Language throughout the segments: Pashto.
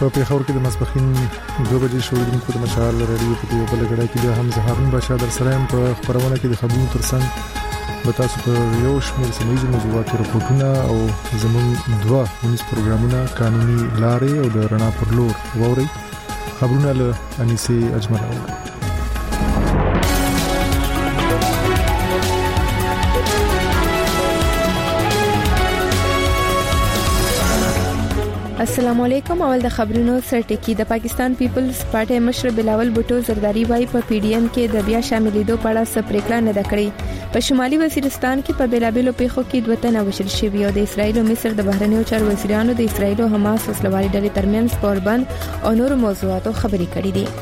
په پیښور کې د ماسپښین 2 بجې شوړونکو د مشال رادیو په یو بل غړای کې هم زهرن بشا در سره په خبرونه کې د خبرونو ترڅنګ به تاسو په یو شمېر سیمایي موضوعاتو راپورټونه او زموږ دوه ونیس پروګرامونه قانوني لارې او د رڼا پر لور ووري خبرونه له انیسي اجمل اوري. السلام علیکم. اول د خبرونو سرټکی. د پاکستان پیپلز پارټي مشر بلاول بوټو زرداری وای په پی ډی ایم کې د بیا شاملېدو په اړه سپریکړه نه کړې. په شمالي وزیرستان کې په بیلابېلو پیښو کې دوه تنه وژل شوي او د اسرایل او مصر د بهرنیو چارو وزیرانو د اسرایل او حماس وسلوالي ډلې ترمنځ پربند او نور موضوعاتو خبرې کړې دي.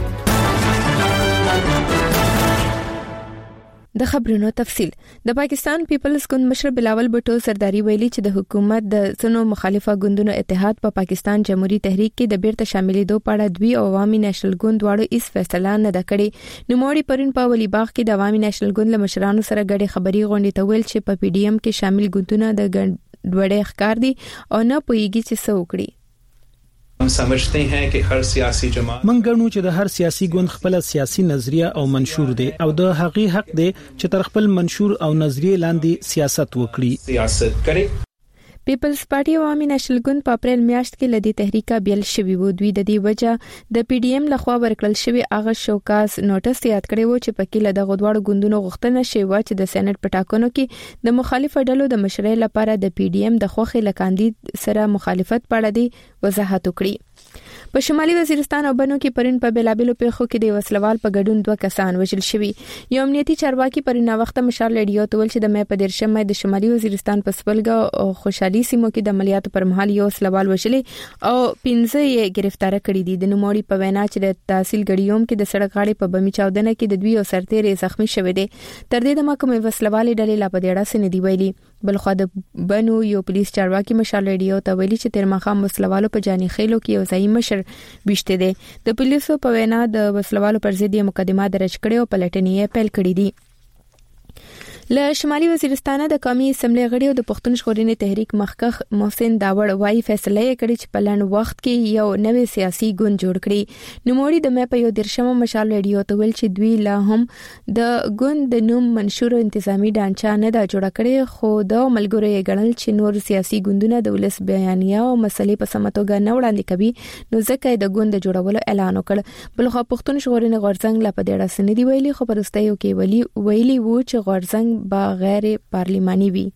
د خبرونو تفصيل. د پاکستان پیپلز ګوند مشر بلاول بوټو زرداری ویلي چې د حکومت د څنو مخالفه ګوندونو اتحاد په پاکستان جمهوریت تحریک کې د بیرته شاملېدو په اړه دوی او عوامي نېشنل ګوند واړو هیڅ فیصله نه ده کړې. نوموړي پرون په ولی باغ کې د عوامي نېشنل ګوند له مشرانو سره ګډه خبري غونډه ته ویل چې په پی ډی ایم کې شامل ګوندونه د ګډوډۍ ښکار دي او نه پوهیږي چې څه وکړي. हम समझते हैं कि हर सियासी जमात من ګڼو چې د هر سیاسي ګوند خپل سیاسي نظریه او منشور دی او د حقیقي حق دی چې تر خپل منشور او نظریه لاندې سیاست وکړي. سیاست کوي. پیپلز پارټي عوامي نېشنل ګوند په اپریل میاشت کې لدی تحریکا بیل شوی وو. دوی د دې وجه د پی ډی ایم لخوا ورکړل شوی اغه شوکاس نوټس یاد کړی وو چې پکې له دغه دوړو ګوندونو غوښتنه شوی چې د سېنات پټاکنو کې د مخالفه ډلو د مشرۍ لپاره د پی ډی ایم د خوخي لکاندید سره مخالفت پړه دی وضاحت وکړي. په شمالي وزیرستان او بنو کې پرین په بیلابېلو پیښو کې د وسلوال په ګډون 2 کسان وژل شوي. یو امنیتي چارواکي پرین وخت مشال رادیو ته ویل چې د مې په 13 د شمالي وزیرستان په سپلګا او خوشحالي سیمو کې د عملیاتو پر مهال یو وسلوال وژلې او 15 یې گرفتار کړي دي. د نوموړي په وینا چې د تحصیل غړیوم کې د سړک غاړې په بمی چاودنه کې د دوی او سرتیري زخمی شوه دي. تر دې د محکمې وسلوالې ډلې لا په دې اړه سن دی ویلي. بلخو د بنو یو پولیس چارواکي مشال رادیو ته ویلي چې تیر مخام وسلوالو په جاني خېلو کې یو ځای مشر بشته دي. د پولیسو په وینا د وسلوالو پر ضد مقدمه درج کړي او پلټنې پیل کړې دي. له شمالي وزیرستان د قومي اسمبلی غړي او د پښتون ژغورنې تحریک مخکخ محسن داوړ وايي فیصله یې کړې چې په لنډ وخت کې یو نوې سیاسي ګوند جوړ کړي. نوموړي د مې په یو 13 مشال رادیو ته ویل چې دوی لا هم د ګوند د نوم منشور او انتظامی ډانچه نه دا جوړ کړي خو د ملګرو یې ګڼل چې نور سیاسي ګوندونه د ولس بیانیه او مسلې په سمتوګه نه وړاندې کوي نو ځکه د ګوند جوړولو اعلان وکړ. بلخو پښتون ژغورنې غورځنګ لا په دې اړه سن دی ویلي خو پرستایو کې ویلي وو چې غورځنګ با غیر پارلیماني وي.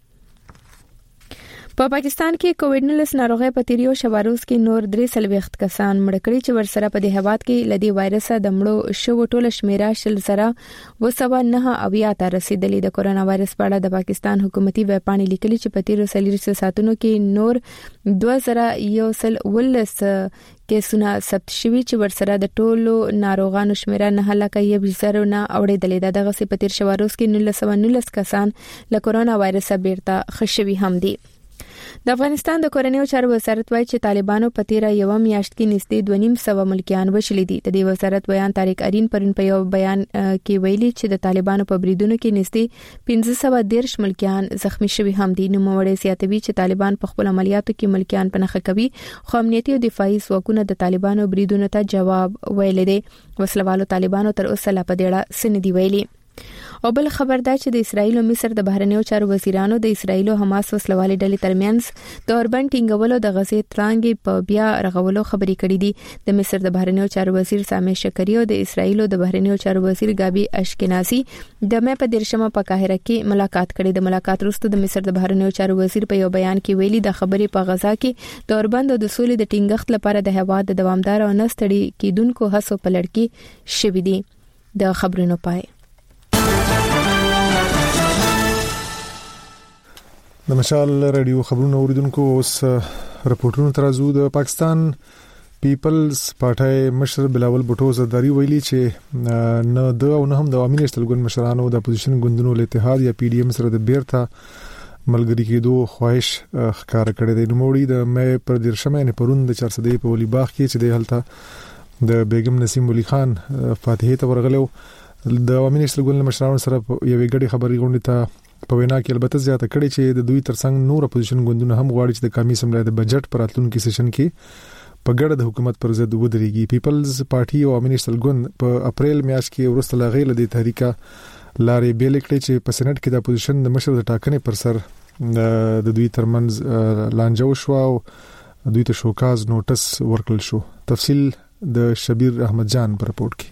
په پاکستان کې کووډ-19 ناروغي په تیریو شواروز کې نور 3 کسان مړ کړي چې ورسره په دې هواد کې لدی وایرس د مړو شو ټول شمیره شل سره وسوه او یا ته رسیدلې. د کورونا وایرس په اړه د پاکستان حکومتي ویب پاڼې لیکلي چې په تیرو 30 ساعتونو کې نور 2119 کیسونه ثبت شوي چې ورسره د ټولو ناروغانو شمیره 9,000 نه اوریدلې ده. دغه په تیر شواروز کې 1919 کسان له کورونا وایرس بیرته خښوي هم دي. د افغانستان د کورنیو چارو وزارت وایي چې طالبانو په تیره یو میاشت کې نږدې 2.5 ملکیان وشلي دي. د دې وزارت بیان طارق ارین پرون په یو بیان کې ویلي چې د طالبانو په بریدونو کې نږدې 513 ملکیان زخمی شوي هم دي. نوموړي زیاتوي چې طالبان په خپل عملیاتو کې ملکیان پنهخه کوي خو امنیتي او دفاعي ځواکونه د طالبانو بریدونو ته جواب ویلي دي. وسلوالو طالبانو تر اوسه لا په دې اړه سن دی ویلي. او بل خبر دا چې د اسرایل او مصر د بهرنیو چارو وزیرانو د اسرایل او حماس وسلوالي ډلې ترمنځ د اوربند ټینګولو د غزې ترانګې په بیا رغولو خبرې کړې دي. د مصر د بهرنیو چارو وزیر سامي شکری او د اسرایل د بهرنیو چارو وزیر غابي اشکنازي د مې په 13 په قاهره کې ملاقات کړې. د ملاقات وروسته د مصر د بهرنیو چارو وزیر په یو بیان کې ویلي د خبرې په غزا کې د اوربند او د سولې د ټینګښت لپاره د هواد د دوامدار او نستړي کیدونکو هڅو په لړ کې شوې دي. د خبرونو پای د مشال رادیو خبرونه اوریدونکو اوس راپورټونه ترازو. د پاکستان پیپلز پارټي مشر بلاول بوټو زرداری ویلي چې نه د او نه هم د عوامي نېشنل ګوند مشرانو د اپوزیشن ګوندونو له اتحاد یا پی ډی ایم سره د بیرته ملګری کېدو خواهش ښکار کړی دی. نوموړي د مې پر 13 نه پرون د 400 په ولی باغ کې چې د هلته د بیگم نسیم ولی خان فاتحه ته ورغلو د عوامي نېشنل ګوند مشرانو سره یو غړي خبري غونډه ته په وینا کې البته زیاته کړې چې د دوی ترڅنګ نور اپوزیشن ګوندونه هم غواړي چې د قومي اسمبلی د بجټ پر راتلونکي سیشن کې په ګډه د حکومت پر ضد ودرېږي. پیپلز پارټي او عوامي نېشنل ګوند په اپریل میاشت کې ورسته لاغې لدی تحریکا لارې بیل کړې چې په سېنات کې د اپوزیشن د مشر د ټاکنې پر سر د دوی ترمنځ لانجه وشو او دوی ته شوکاز نوټس ورکړل شو. تفصیل د شبیر احمد جان پر رپورت کې.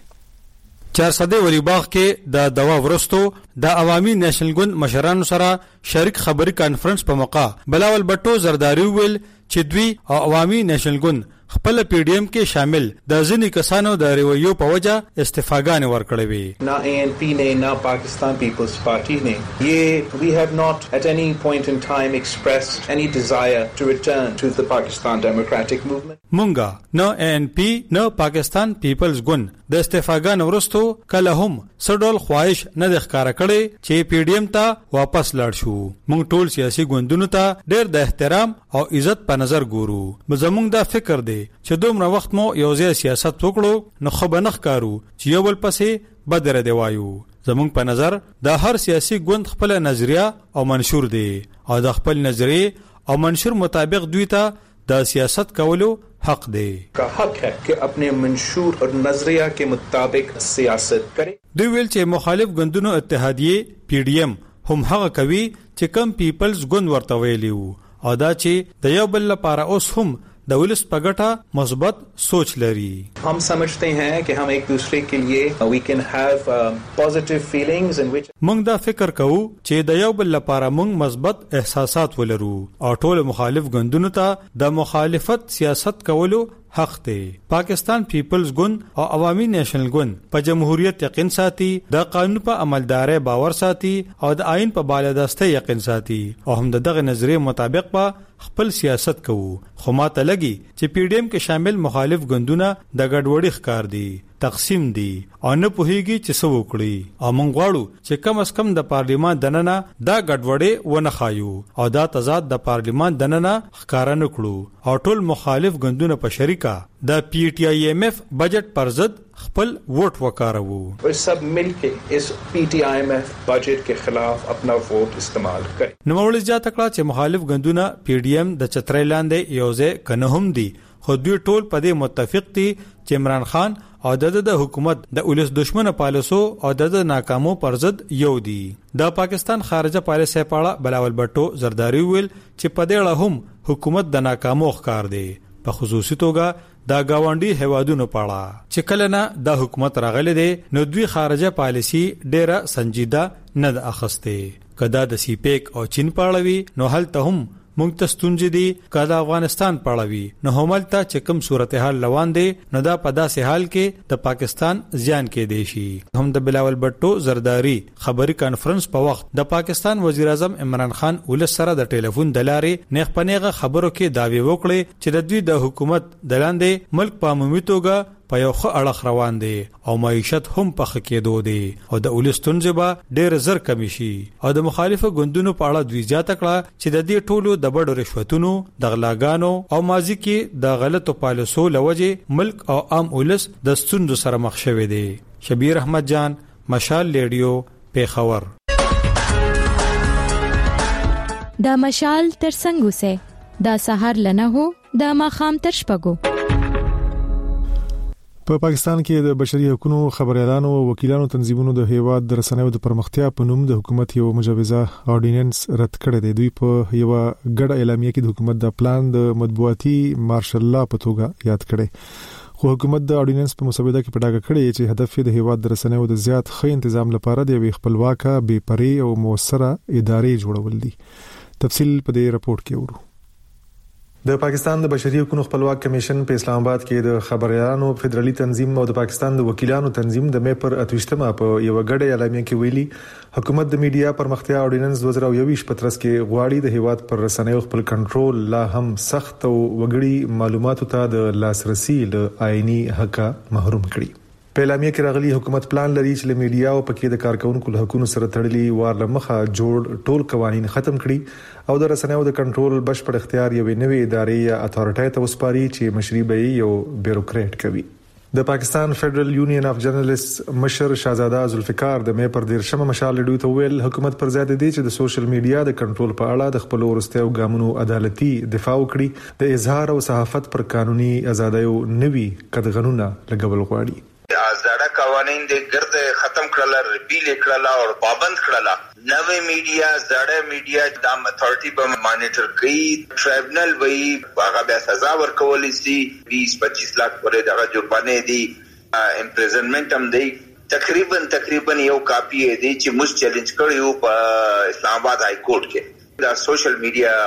400 ولی باغ کې د دوا ورستو د عوامي نېشنل ګوند مشرانو سره شریک خبري کانفرنس په موقع بلاول بټو زرداری ویل چې دوی او عوامي نېشنل ګوند خپل پی ډی ایم کې شامل د ځینې کسانو د ریویو په وجه استفاګانې ورکړې وي. ना एएनपी ने ना पाकिस्तान पीपल्स पार्टी ने ये we have not at any point in time expressed any desire to return to the Pakistan Democratic Movement. مونږه نه اېنپی نه پاکستان پیپلز ګوند د استفاګانې ورستو کله هم سډول خواهش نه د ښکارا کړي چې پی ډی ایم ته واپس لاړ شو. مونږ ټول سیاسي ګوندونو ته ډېر د احترام او عزت په نظر ګورو. زمونږ دا فکر دی چې دومره وخت مو یو ځای سیاست وکړو نو خو به نه ښکارو چې یو بل پسې بدره دی وایو. زمونږ په نظر دا هر سیاسي ګوند خپل نظریه او منشور دی او د خپل نظریه او منشور مطابق دوی ته د سیاست کولو حق دی. کا حق ہے کہ اپنے منشور اور نظریہ کے مطابق سیاست کرے. دوی ویل چې مخالف ګوندونو اتحادیه پی ډی ایم هم هغه کوي چې کم پیپلز ګوند ورته ویلیو او دا چې د یو بل لپاره اوس هم د ولس په ګټه مثبت سوچ لري. हम समझते हैं कि हम एक दूसरे के लिए we can have positive feelings in which موږ دا فکر کوو چې د یو بل لپاره موږ مثبت احساسات ولرو او ټول مخالف ګوندونو ته د مخالفت سیاست کولو حق دی. پاکستان پیپلز ګوند او عوامي نېشنل ګوند په جمهوریت یقین ساتي، د قانون په عملدارۍ باور ساتي او د آئین په بالادستۍ یقین ساتي او هم دغه نظریه مطابق په خپل سیاست کوو. خو ماته لګي چې پی ډی ایم کې شامل مخالف ګوندونه د ګډوډۍ ښکار دي، تقسیم دي او نه پوهیږي چې څه وکړي او موږ غواړو چې کم از کم د پارلیمان دننه دا ګډوډۍ ونه خایو او دا تضاد د پارلیمان دننه ښکار نه کړو او ټول مخالف ګوندونه په شریکه د پی ټی آی ایم ایف بجٹ پر ضد خپل ووټ وکاروو اور سب مل کے اس پی ٹی آئی ایم ایف بجٹ کے خلاف اپنا ووٹ استعمال کریں. نو مولز جا تکړه چې مخالف ګوندونه پی ډی ایم د چترۍ لاندې یوځه کنه هم دي خو دوی ټول په دې متفق دي چې عمران خان او د حکومت د ولس دشمنه پالیسو او د ناکامو پر ضد یو دي. د پاکستان خارجه پالیسي په اړه بلاول بټو زرداری ویل چې په دې اړه هم حکومت د ناکامو ښکار دی، په خصوصي توګه دا گاونډي هوادونو پاړه چې کله نه د حکومت راغلي دي نو دوی خارجه پالیسي ډیره سنجیده نه ده اخسته. کدا د سی پیک او چین پاړوي نو هلته هم مونږ ته ستونزې دي، کله افغانستان پاړوي نو هملته چې کوم صورتحال روان دي نو دا په داسې حال کې د پاکستان زیان کې دی شي. هم د بلاول بټو زرداری خبري کانفرنس په وخت د پاکستان وزیر اعظم عمران خان ولس سره د ټلیفون دلاري نیغ پنیغه خبرو کې داوی وکړي چې د دوی د حکومت دلاندې ملک په عمومي توګه په یو ښه اړخ روان دي او معیشت هم په ښه کېدو دي او د ولستونځ به ډېر زر کمی شي او د مخالفو ګوندونو په اړه دوی زیاته کړه چې د دې ټولو د بډو رشوتونو د غلاګانو او ماضي کې د غلطو پالیسو لوجه ملک او عام ولس د ستونزو سره مخ شوي دي. شبیر احمد جان، مشال ریډیو، پیښور. دا مشال تر څنګه سه دا سحر لنه هو دا ماخام تر شپګو. په پاکستان کې د بشري حقوقو خبريالانو او وکیلانو تنظیمونو د هیواد د رسنیو د پرمختیا په نوم د حکومت یو مجوزه اورډیننس رد کړی دی. دوی په یو ګډه اعلامیه کې د حکومت د پلان د مطبوعاتي مارشل لا په توګه یاد کړي. خو حکومت د اورډیننس په مسوده کې پټاګه کړی چې هدف د هیواد د رسنیو د زیات ښه تنظیم لپاره د یو خپلواکه، بې پرې او موثره ادارې جوړول دي. تفصیل په دې رپورت کې ورو. د پاکستان د بشري حقوقو خپلواک کمیشن په اسلام آباد کې د خبريالانو فدرالي تنظیم او د پاکستان د وکیلانو تنظیم د مې پر 28مه په یو غړې اعلامیه کې ویلي حکومت د میډیا پرمختیا اورډیننس 2021 په ترڅ کې غواړي د هیواد پر رسنیو خپل کنټرول لا هم سخت او وګړي معلوماتو ته د لاسرسي له آئینی حق محروم کړي. په اعلامیه کې راغلي حکومت پلان لري چې له میډیا او پکې د کارکونکو له حقوقو سره تړلي وار لمخه جوړ ټول قوانين ختم کړي او د رسنیو د کنټرول بشپړ اختیار یو نوې ادارې یا اتھارټي ته وسپاري چې مشري به یو بیوروکرات کوي. د پاکستان فدرل یونین اف جرنالست مشر شاهزاده ذوالفقار د مې پر 13 مشال ډیو ته ویل حکومت پر ځای دی چې د سوشل میډیا د کنټرول په اړه د خپل ورستیو ګامونو عدالتي دفاع وکړي، د اظهار او صحافت پر قانوني ازادیو نوي قدغنونه لګول غواړي. زړه قوانین د ګرد ختم کړل، ریپیل کړل او پابند کړل. نوې میډیا زړه میډیا د اتھارټي په مانیټر کوي، ټرایبنل وی هغه به سزا ورکول شي، 20-25 لک پورې دغه جرمانه دي، امپریزنمنت هم دی. تقریبا یو کاپی دی چې موږ چیلنج کړیو په اسلام آباد های کورټ کې. دا سوشل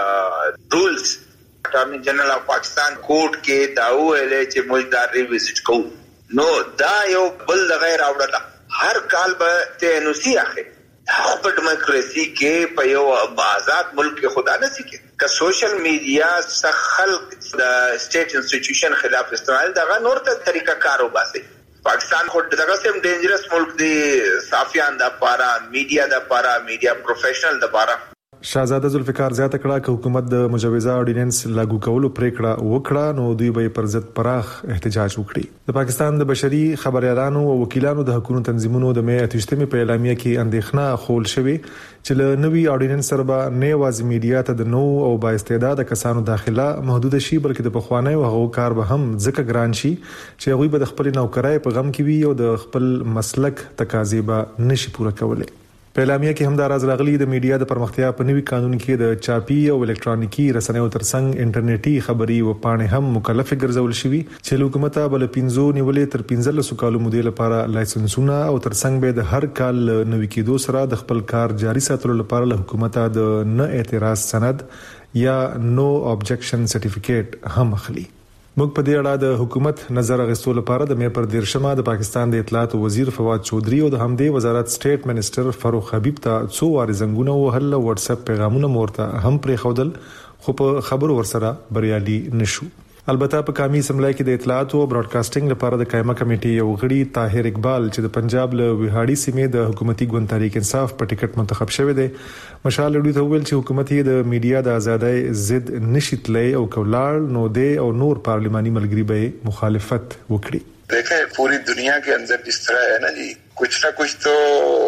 میډیا رولز اټارنی جنرال اف پاکستان کورټ کې دا ویل چې موږ دا ریویزټ کوو. نو دا یو بل غیر اوړه هر کال به ته نوسی اخی په ډیموکراسي کې په یو آزاد ملک کې خدا نه سي کې که سوشل میډیا خلق د سټیټ انسټیټیوشن خلاف استعمال دغه نور ته طریقه کار وباسي. پاکستان خو دغه سم ډینجرس ملک دی، صحافیان د پاره، میډیا د پاره، میډیا پروفیشنل د پاره. شاهزاده ذوالفقار زیاته کړه چې حکومت د مجوزه اورډیننس لاګو کولو پریکړه وکړه نو دوی به پر ضد پراخ احتجاج وکړي. د پاکستان د بشري خبريالانو او وکیلانو د حقوقو تنظیمونو د مې 28 په اعلامیه کې اندېښنه خول شوې چې له نوي اورډیننس سره به نه واز میډیا ته د نو او با استعداد کسانو داخله محدود شي، بلکې د بخواني او هغو کار به هم ځکه ګران شي چې هغه به د خپل نوکرای په غم کې وي او د خپل مسلک تقاضې به نشي پوره کولای. په اعلامیه کې هم دا راز راغلي د میډیا د پرمختیا په نوي قانون کې د چاپی او الکترونیکی رسنیو ترڅنګ انټرنیټي خبري او پاڼې هم مکلف ګرځول شوي چې حکومت بل 15 نیولې تر 15 کالو مودې لپاره لایسنسونه او ترڅنګ به د هر کال نوي کېدو سره د خپل کار جاري ساتلو لپاره له حکومت د نه اعتراض سند یا نو ابجیکشن سرټیفیکیټ هم اخلي. موږ په دې اړه د حکومت نظر اخیستلو لپاره د مې پر 13 د پاکستان د اطلاعات وزیر فواد چودري او د همدې وزارت سټیټ منسٹر فاروق حبیب ته څو واره زنګونه وهل، واتس اپ پیغامونه مورته هم پرې خودل، خو په خبرو ورسره بریالي نشو. البته په قومي اسمبلی کې د اطلاعات او براډکاسټینګ لپاره د قائمه کمیټې یو غړي طاهر اقبال چې د پنجاب له ویهاړي سیمې د حکومتي ګوند تحریک انصاف په ټیکټ منتخب شوی دی، مشال لوی ته ویل چې حکومت یې د میډیا د ازادۍ ضد نشیتلې او کولال نو دی او نور پارلیماني ملګری به مخالفت وکړي. دیکھیں پوری دنیا کے اندر اس طرح ہے نا جی، کچھ نہ کچھ تو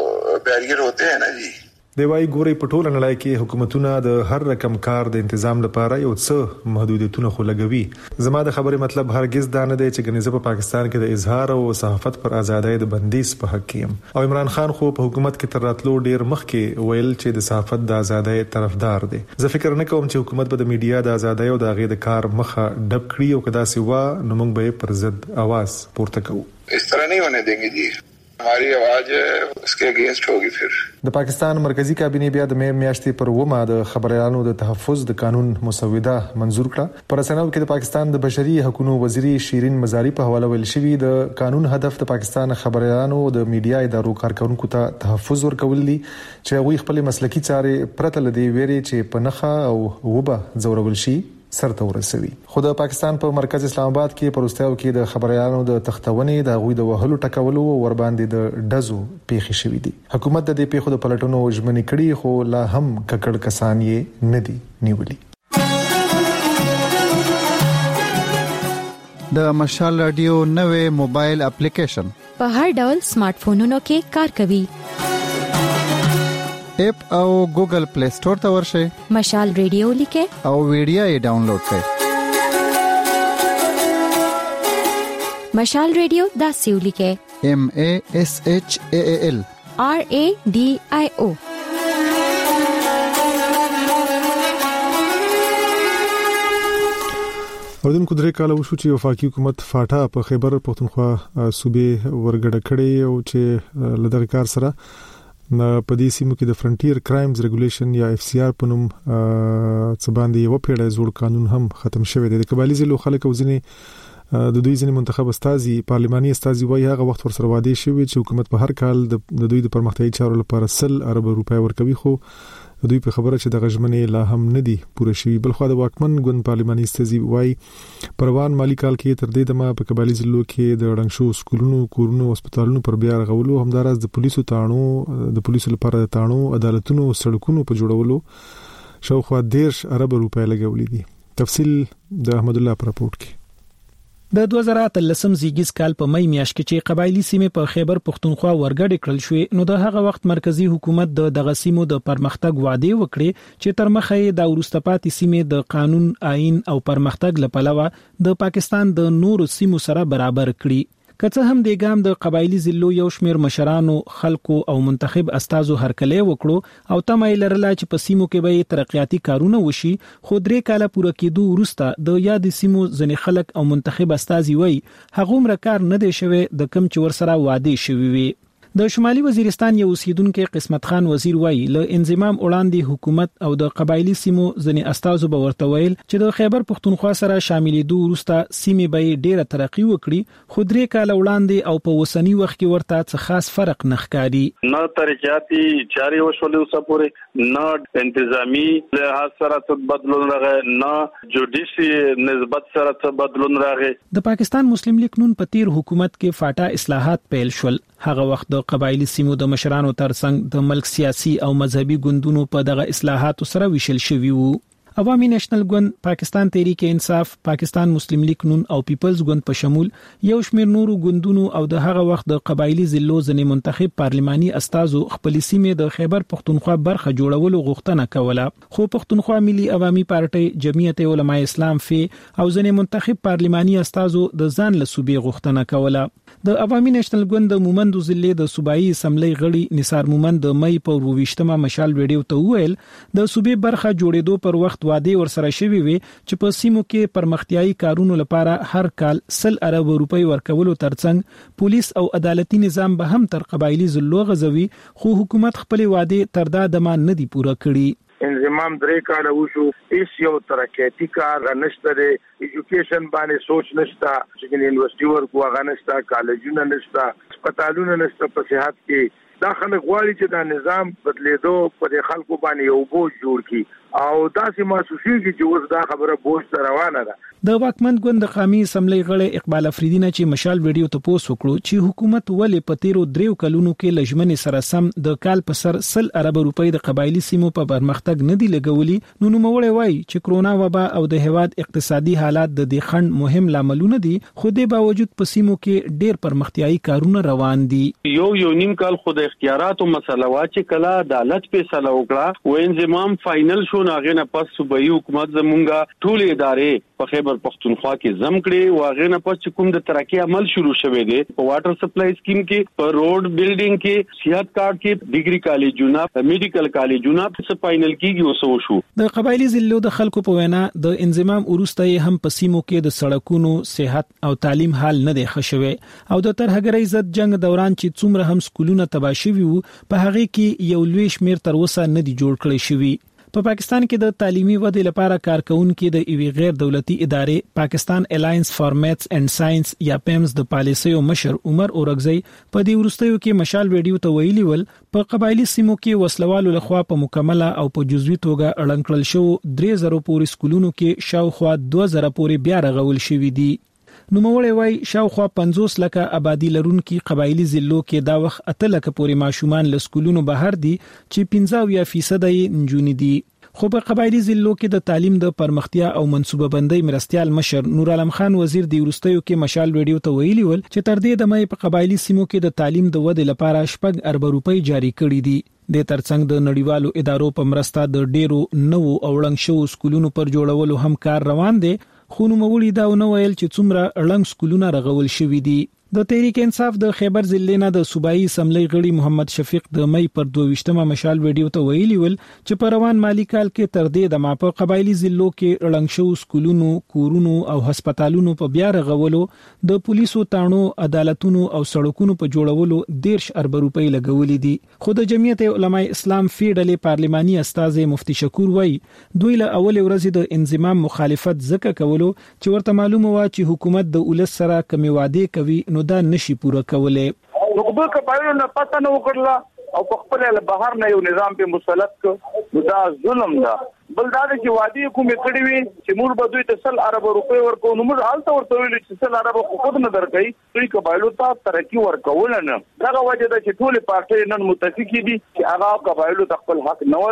بیریئر ہوتے ہیں نا جی. دی وايي ګوري په ټوله نړۍ کې حکومتونه د هر رقم کار د تنظیم لپاره یو څه محدودیتونه خو لګوي. زما د خبرې مطلب هرگز دا نه دی چې ګنيزه په پاکستان کې د اظهار او صحافت پر ازادۍ د بندیز په حق کې او عمران خان خو په حکومت کې تر راتلو ډیر مخکې ویل چې د صحافت د ازادۍ طرفدار دی. زه فکر نه کوم چې حکومت به د میډیا د ازادۍ او د غیر کار مخه ډب کړي او کدا سیوا نو موږ به پر ضد आवाज پورته کوو. اس طرح نہیں ہونے دیں گے جی، हमारी आवाज اس के अगेंस्ट होगी. फिर د پاکستان مرکزی کابینه بیا د مې میاشتې پر ومه د خبريالانو د تحفظ د قانون مسوده منزور کړه. پر اسناد کې د پاکستان د بشري حقوقو وزیری شیرین مزاری په حواله ویل شوی د قانون هدف د پاکستان خبريالانو د میډیا ادارو کارکونکو ته تحفظ ورکول دي چې هغه خپل مسلکی چارې پرته لدی ویري چې په نخا او وبه زورول شي سرته ورسوي. خو د پاکستان په مرکز اسلام آباد کې پروستاو کې د خبريالانو د تختونې د غوي د وهلو ټکولو ور باندې د ډزو پیښې شوې دي. حکومت د دې پیښو د پلټونو ژمنې کړي خو لا هم ککړ کسان یې نه دي نیولي. د مشال رادیو نوې موبایل اپلیکیشن په هر ډول سمارټ فونونو کې کار کوي. اپ او ګوګل پلی سٹور ته ورشئ، مشال ریډیو لیکه او ویډیو یې ډاونلوډ کړئ. مشال ریډیو داسې ولیکه MASHAAL RADIO. اوردونکو درې کال وشو چې وفاقي حکومت فاټا په خیبر پختونخوا صوبې ورګډه کړې او چې لدغه کار سره په دې سیمو کې د فرنټیر کرایمز ریګولیشن یا FCR په نوم څه باندې یو پیړۍ زوړ قانون هم ختم شوی دی. د قبایلی ضلعو خلک او ځینې د دوی ځینې منتخب استازي پارلماني استازي وایي هغه وخت ورسره وعده شوی چې حکومت په هر کال د دوی د پرمختیايي چارو لپاره 100 ارب روپۍ ورکوي، خو دوی په خبره چې د غژمنې لا هم نه دي پوره شوی. بلخو د واکمن ګوند پارلماني استازي وایي پروان مالی کال کې تر دې دمه په قبایلی ضلعو کې د رنګشو سکولونو، کورونو، هسپتالونو پر بیا رغولو، همدارس د پولیسو لپاره د تاڼو، عدالتونو، سړکونو په جوړولو شاوخوا 10 ارب روپۍ لګولې دي. تفصیل د احمد الله پر راپورټ کې. د 2013 زیږیز کال په مې میاشت کې چې قبایلی سیمې په خیبر پختونخوا ورګډ کړل شوې نو د هغه وخت مرکزی حکومت د سیمو د پرمختګ وعده وکړي چې تر مخه د ورستپاتې سیمې د قانون آئین او پرمختګ لپاره د پاکستان د نورو سیمو سره برابر کړي کڅه هم د ګام د قبایلی ضلعو یو شمیر مشرانو خلکو او منتخب استازو هرکلی وکړو او تمه لرله چې په سیمو کې به ترقیاتي کارونه وشي خو درې کاله پوره کېدو وروسته د یاد سیمو ځنې خلک او منتخب استازي وای هغه مرکار نه دی شوی د کم چې ورسره وعده شوی وي د شمالي وزیرستان یو اوسیدونکو قسمت خان وزیر وای له انضمام وړاندې حکومت او د قبایلی سیمو ځنې استازو به ورته ویل چې د خیبر پختونخوا سره شاملېدو وروسته سیمې به ډیره ترقی وکړي خو درې کاله وړاندې او په وسنی وخت کې ورته څه خاص فرق نه ښکاري نه ترقیاتي چاري وشولې اوسه پورې نه انتظامی لحاظ سره څه بدلون راغی نه جوډیشي نسبت سره څه بدلون راغی د پاکستان مسلم لیگ نون په تیر حکومت کې فاټا اصلاحات پیل شول هغه وخت د قبایلی سیمو د مشرانو ترڅنګ د ملک سیاسي او مذهبي ګوندونو په دغه اصلاحاتو سره وشل شوی وو عوامي نېشنل ګوند پاکستان تحریک انصاف پاکستان مسلم لیگ نون او پیپلز ګوند په شمول یو شمیر نورو ګوندونو او د هغه وخت د قبایلی ضلعو ځنې منتخب پارلماني استازو خپل سیمې د خیبر پختونخوا برخه جوړولو غوښتنه کوله خو پختونخوا ملي عوامي پارټي جمعیت علماء اسلام فی او ځنې منتخب پارلماني استازو د ځان له صوبې غوښتنه کوله د عوامي نېشنل ګوند د مومندو ضلع د صوبایي اسمبلی غړي نثار مومند د مې په 28مه مشال ویډیو ته ویل د صوبې برخه جوړېدو پر وخت وعده ورسره شوی وي چې په سیمو کې پرمختیايي کارونو لپاره هر کال 100 ارب روپۍ ورکولو ترڅنګ پولیس او عدالتي نظام به هم تر قبایلی ضلعو غزوي خو حکومت خپل وعده تر دا دمه نه دی پوره کړی انضمام درې کاله وشو هیڅ یو ترقیاتي کار نشته دی ایجوکیشن باندې سوچ نشته چې یونیورسيټي ورکو هغه نشته کالجونه نشته هسپتالونه نشته په صحت کې دا خلک غواړي چې دا نظام بدلیدو په خلکو باندې یو بوج جوړ کړي او داسې محسوسيږي چې اوس دا خبره بوج روانه ده د واکمن ګوند قومي اسمبلی غړي اقبال افریدی چې مشال ویډیو ته پوسټ وکړو چې حکومت ولې په تیرو دریو کلونو کې لجمن سره سم د کال په سر 100 ارب روپۍ د قبایلی سیمو په پرمختګ نه دی لګولي نو نوموړی وایي چې کرونا وبا او د هواد اقتصادي حالات د دې خند مهم لاملونه دي خو د باوجود په سیمو کې ډېر پرمختیايي کارونه روان دي یو نیم کال خود اختیارات او مسله وا چې کله عدالت فیصله وکړه و انضمام فائنل شو ناغه نه پس صوبایي حکومت زمونږه ټول ادارې په خیبر پختونخوا کې زم کړي واغې نه پس کوم د ترقی عمل شروع شوه دی په واټر سپلای سکیم کې په روډ بلډینګ کې صحت کارت کې ډیګري کالجونه میډیکل کالجونه په فائنل کې وسو شو د قبایلی ضلعو د خلکو په وینا د انضمام وروسته هم په سیمو کې د سړکونو صحت او تعلیم حال نه دی خښوي او د ترهګرۍ ضد جنگ دوران چې څومره هم سکولونه تباه شوي وو په هغه کې یو لوی شمیر تر اوسه نه دی جوړ کړی شوی په پاکستان کې د تعلیمي ودې لپاره کارکونکو د ایوي غیر دولتي ادارې پاکستان الاینس فار میتھس اینڈ ساينس یا پیمز د پالیسیو مشر عمر اورغزی په دې ورستیو کې مشال ویډیو ته ویلي ول په قبایلی سیمو کې وسلوالو لخوا په مکمله او په جزوي توګه اړنګ کړل شو 3000 پورې سکولونو کې شاوخوا 2000 پورې بیا رغول شوې دي نوموړی وای شاوخوا 50 لکه آبادی لرونکي قبایلی ضلعو کې دا وخت 8 لکه پورې ماشومان له سکولونو بهر دي چې 15% یې نجونې دي خو په قبایلی ضلعو کې د تعلیم د پرمختیا او منصوبه بندۍ مرستيال مشر نور عالم خان وزیر دی ورستیو کې مشال ویډیو ته ویلي ول چې تر دې د مې په قبایلی سیمو کې د تعلیم د ودې لپاره 6 ارب روپۍ جاری کړې دي د ترڅنګ د نړیوالو ادارو په مرسته د ډیرو نوو او وړاندې شو سکولونو پر جوړولو هم کار روان دي خو نوموړي دا ونه ویل چې څومره وړاندې سکولونه رغول شوي دي د تحریک انصاف د خیبر ضلع نه د صوبایي اسمبلی غړي محمد شفیق د مې پر 22مه مشال ویډیو ته ویلي ول چې په روان مالی کال کې تر دې د ماپه قبایلی ضلعو کې وړاندې شو سکولونو کورونو او هسپتالونو په بیا رغولو د پولیسو تانو عدالتونو او سړکونو په جوړولو 10 ارب روپۍ لګولې دي خو د جمعیت علماء اسلام فیډلې پارلماني استاذ مفتی شکور وای دوی له اول ورځې د انضمام مخالفت ځکه کولو چې ورته معلومه و چې حکومت د ولس سره کمی وعده کوي نو دا نشي پوره کولای نو په قبایلو نه پته نه وکړه او په خپل له بهر نه یو نظام په مسلط کو دا ظلم ده بل دا چې وادي کومې کړې وي چې موږ به دوی ته 100 ارب روپۍ ورکو نو موږ حالت ورته ویل چې 100 ارب خود نه درکې دوی قبایلو ته ترقی ورکول نه دا وجه ده چې ټول پارټي نن متفق دي چې هغه قبایلو ته خپل حق نه ورکړي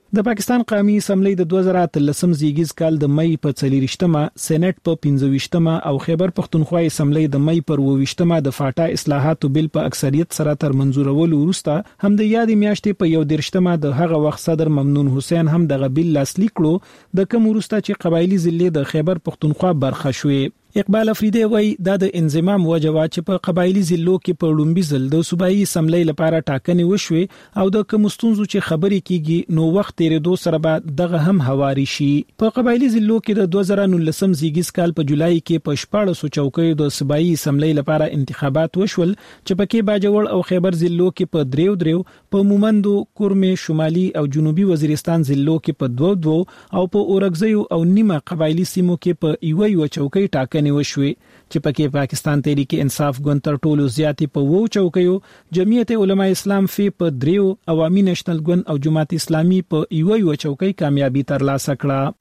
د پاکستان قومي اسمبلی د 2013 زیږیز کال د مې په 4مه، سېنات په 15مه او خیبر پختونخوا اسمبلی د مې پر 20مه د فاټا اصلاحاتو بل په اکثریت سره تر منزورولو وروسته هم د یادې میاشتې په 11مه د هغه وخت صدر ممنون حسین هم د غبیل لاسلیک کړو د کوم وروسته چې قبایلی ضلع د خیبر پختونخوا برخه شوې. اقبال افریدی وایي د انضمام وجوه چې په قبایلی ضلعو کې په لومبي ځل د صوبایي اسمبلی لپاره ټاکنې وشوي او د کومستونزو چې خبرې کیږي نو وخت تیرېدو سره به دغه هم هواري شي. په قبایلی ضلعو کې د 2019 زیږیز کال په جولای کې په 1400 چوکیو د صوبایي اسمبلی لپاره انتخابات وشول چې پکې باجوړ او خیبر ضلعو کې په دریو په مومندو، کورمه، شمالي او جنوبي وزیرستان ضلعو کې په 2 او په اورګزیو او نیمه قبایلی سیمو کې په یو چوکۍ ټاکنې وشوي چې پکې پاکستان تحریک انصاف ګوند تر ټولو زیاتې په 2 چوکیو، جمعیت علماء اسلام په 3، عوامي نېشنل ګوند او جماعت اسلامي په یو چوکۍ کامیابی ترلاسه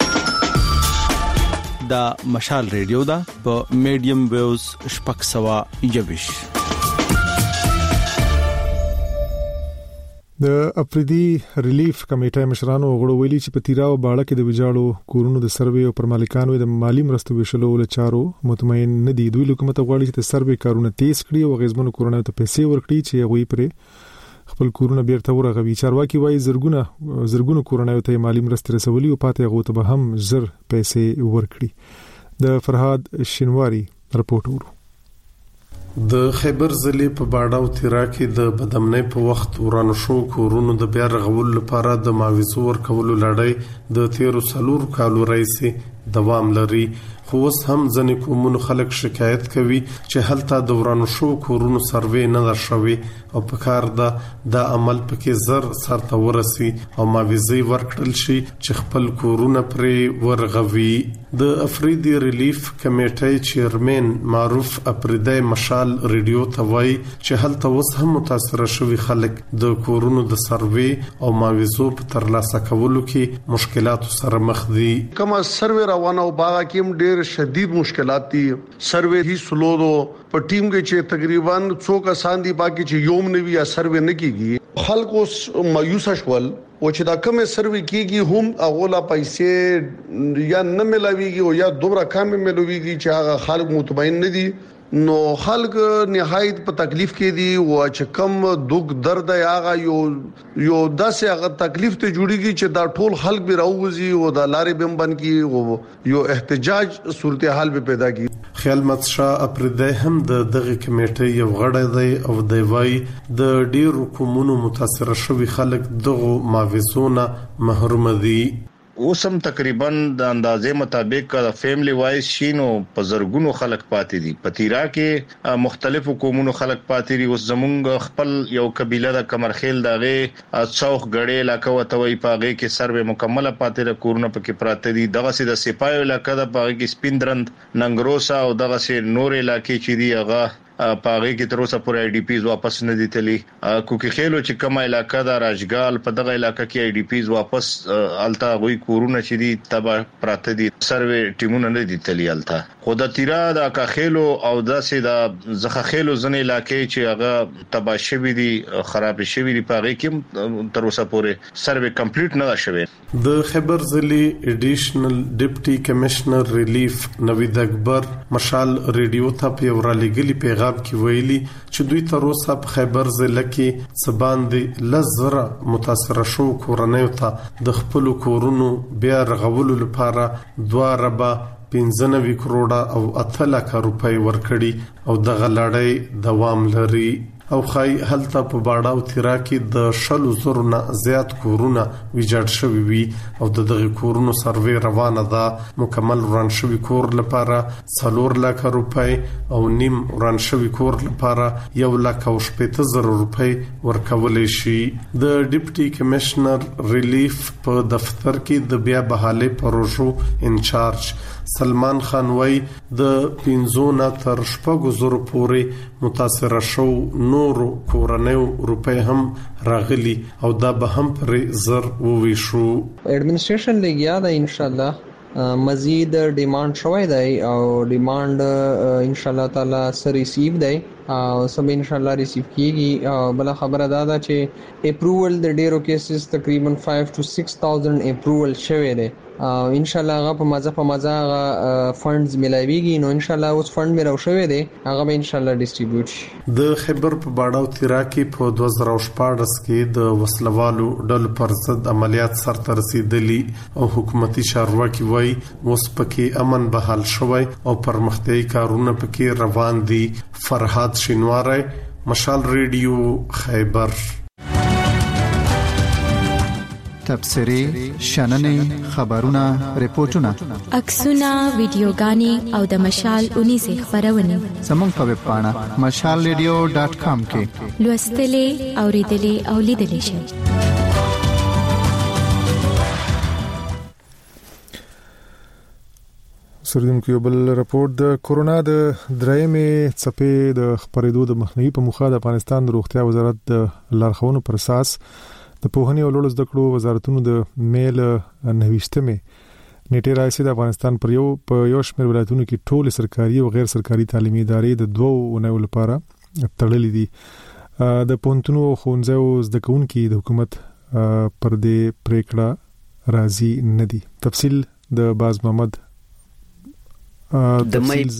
کړه. دا مشال ریډیو دا په میډیم ویوز 621. د افریدي ریلیف کمیټې مشرانو غړو ویلي چې په تیراو باړه کې د ویجاړو کورونو د سروې او پر مالکانو د مالی مرستو ویشلو لچارو مطمئن نه دي. دوی حکومت غواړي چې د سروې کارونه تیز کړي او غیزمنو کورونو ته پیسې ورکړي چې هغه پرې خپل کورونه بیرته ورغوي. چارواکي وایي زرګونو کورونو ته مالی مرستې رسولي او پاتې هغه ته به هم زر پیسې ورکړي. د فرهاد شینواری رپورټ ورو. د خیبر ضلع په باډاو تیرا کې د بدامنۍ په وخت ورانو شو کورونو د بیا رغول لپاره د معاوضو ورکولو لړۍ د 13 کالو راځي دوام لري. خو اوس هم ځنې کومونو خلک شکایت کوي چې هلته د ورانو شو کورونو سروې نه درشوي او په کار د عمل پکې زر سرته ورسي او معاوضي ورکړل شي چې خپل کورونه پرې ورغوي. د افریدي ریلیف کمیټې چیرمن معروف افریدی مشال ریډیو ته وایي چې هلته اوس هم متاثر شوي خلک د کورونو د سروې او معاوضو په ترلاسه کولو کې مشکلات سره مخ دي. کومه سروې روانه او باغ کې ډېر شدید مشکلات دي. سروې هي سلو دو په ټیم کې چې تقریبا 100 کسان دي باقي چې یوم نوي یا سروې نه کیږي. خلکو مایوس شول او چې دا کومه سروې کیږي هم اغولا پیسې یا نه ملويږي او یا دومره کم ملويږي چې هغه خلک مطمئن نه دي. نو خلک نهایت په تکلیف کې دي او چې کم دوک درد هغه یو داسې هغه تکلیف ته جوړیږي چې دا ټول خلک به راوځي او د لارې بم بن کی او یو احتجاج صورتحال به پیدا کی. خیالمت شاه اپریدی هم د دغه کمیټې یو غړی دی او د وای د ډیرو کومونو متاثر شوی خلک دغه معاوضونه محروم دي. اوسم تقریبا د اندازې مطابق د فیملی وایز شینو په زرګونو خلک پاتې دي. په تیرا کې مختلفو قومونو خلک پاتې دي. اوس زمونږ خپل یو قبيله د کمرخیل دغه څوخ غړې علاقه وتوي پاغه کې سروې مکمله پاتې د کورونه پکې پراته دي. دغه سي د سپایو علاقه د پاغه کې سپیندرند ننګروسا او دغه سي نور علاقې چې دی هغه پاغه کې تر اوسه پورې آی ډی پیز واپس نه دي تللی. کوکي خېلو چې کومه علاقه د راجګال په دغه علاقه کې آی ډی پیز واپس التا غوي کورونه چې دي تبا پراته دي. سروې ټیمونه نه دي تللی التا. خو د تیرا د کاخېلو او داسې د زخخېلو ځنې علاقې چې هغه تبا شوی دي خراب شوی دي پاغه کې تر اوسه پورې سروې کمپلیټ نه شوی. د خیبر ضلع ایډیشنل ډیپټي کمشنر ریلیف نوید اکبر مشال ریډیو ته په ورالګلی پیغام کې ویلي چې دوی تر اوسه په خیبر ضلع کې سباندې لزر متاثر شو کورنۍ ته د خپل کورونو بیا رغولو لپاره 2.95 کروڑه او 8 لک روپۍ ورکړي او د غلړې دوام لري. او خای هلته په باډاو تیرا کې د 100,000 نه زیات کورونه ویجاړ شوي وي او دغه کورونو سروې روانه ده. مکمل وران شوی کور لپاره 4 لک روپۍ او نیم وران شوی کور لپاره 1,70,000 روپۍ ورکول شي. د ډیپټي کمشنر ریلیف په دفتر کې د بیا بحالي پروژو انچارج سلمان خان وای د 15 تر 4,000 پورې متاثر شو نورو کورنیو روپۍ هم راغلي او دا به هم پر زر وویشو. ایڈمنسټریشن لګیا دا ان شاء الله مزید ډیماند شوی دی او ډیماند ان شاء الله تعالی سره ریسیو دی او سم ان شاء الله ریسیو کیږي. او بل خبره دا ده چې اپروول د ډیرو کیسز تقریبا 5 to 6000 اپروول شوی دی. ان شاء الله هغه په مزه فندز ملایويږي. نو ان شاء الله اوس فند ملو شوی دی هغه به ان شاء الله ډیسټریبیوټ شي. د خیبر په باډاو تیرا کې په 2014 کې د وسلوالو ډلو پر ضد عملیات سرته رسیدلي او حکومتي چارواکي وایي اوس پکې امن بحال شوی او پرمختیايي کارونه پکې روان دي. فرهاد شینواری، مشال ریډیو، خیبر. تبصری، شننې، خبرونه، ریپورتونه، عکسونه، ویډیوګانې او د مشال 19 خبرونه زموږ په ویب پاڼه mashalradio.com کې لوستلې، اوریدلې او لیدلې شئ. سردونکو یو بل راپور د کورونا د درېمې څپې د خبرېدو د مخنیوي په موخه د افغانستان د روغتیا وزارت د لارښوونو پر اساس د پوهنې او لوړ زده کړو وزارتونو د میل 29مې نیټه راځي د افغانستان په یو شمېر ولایتونو کې ټول سرکاري او غیر سرکاري تعلیمي ادارې د 2 اونیو لپاره تړلې دي. د پونتونو او ښوونځیو زده کوونکي د حکومت پر دې پریکړه راضي نه دي. تفصیل د باز محمد د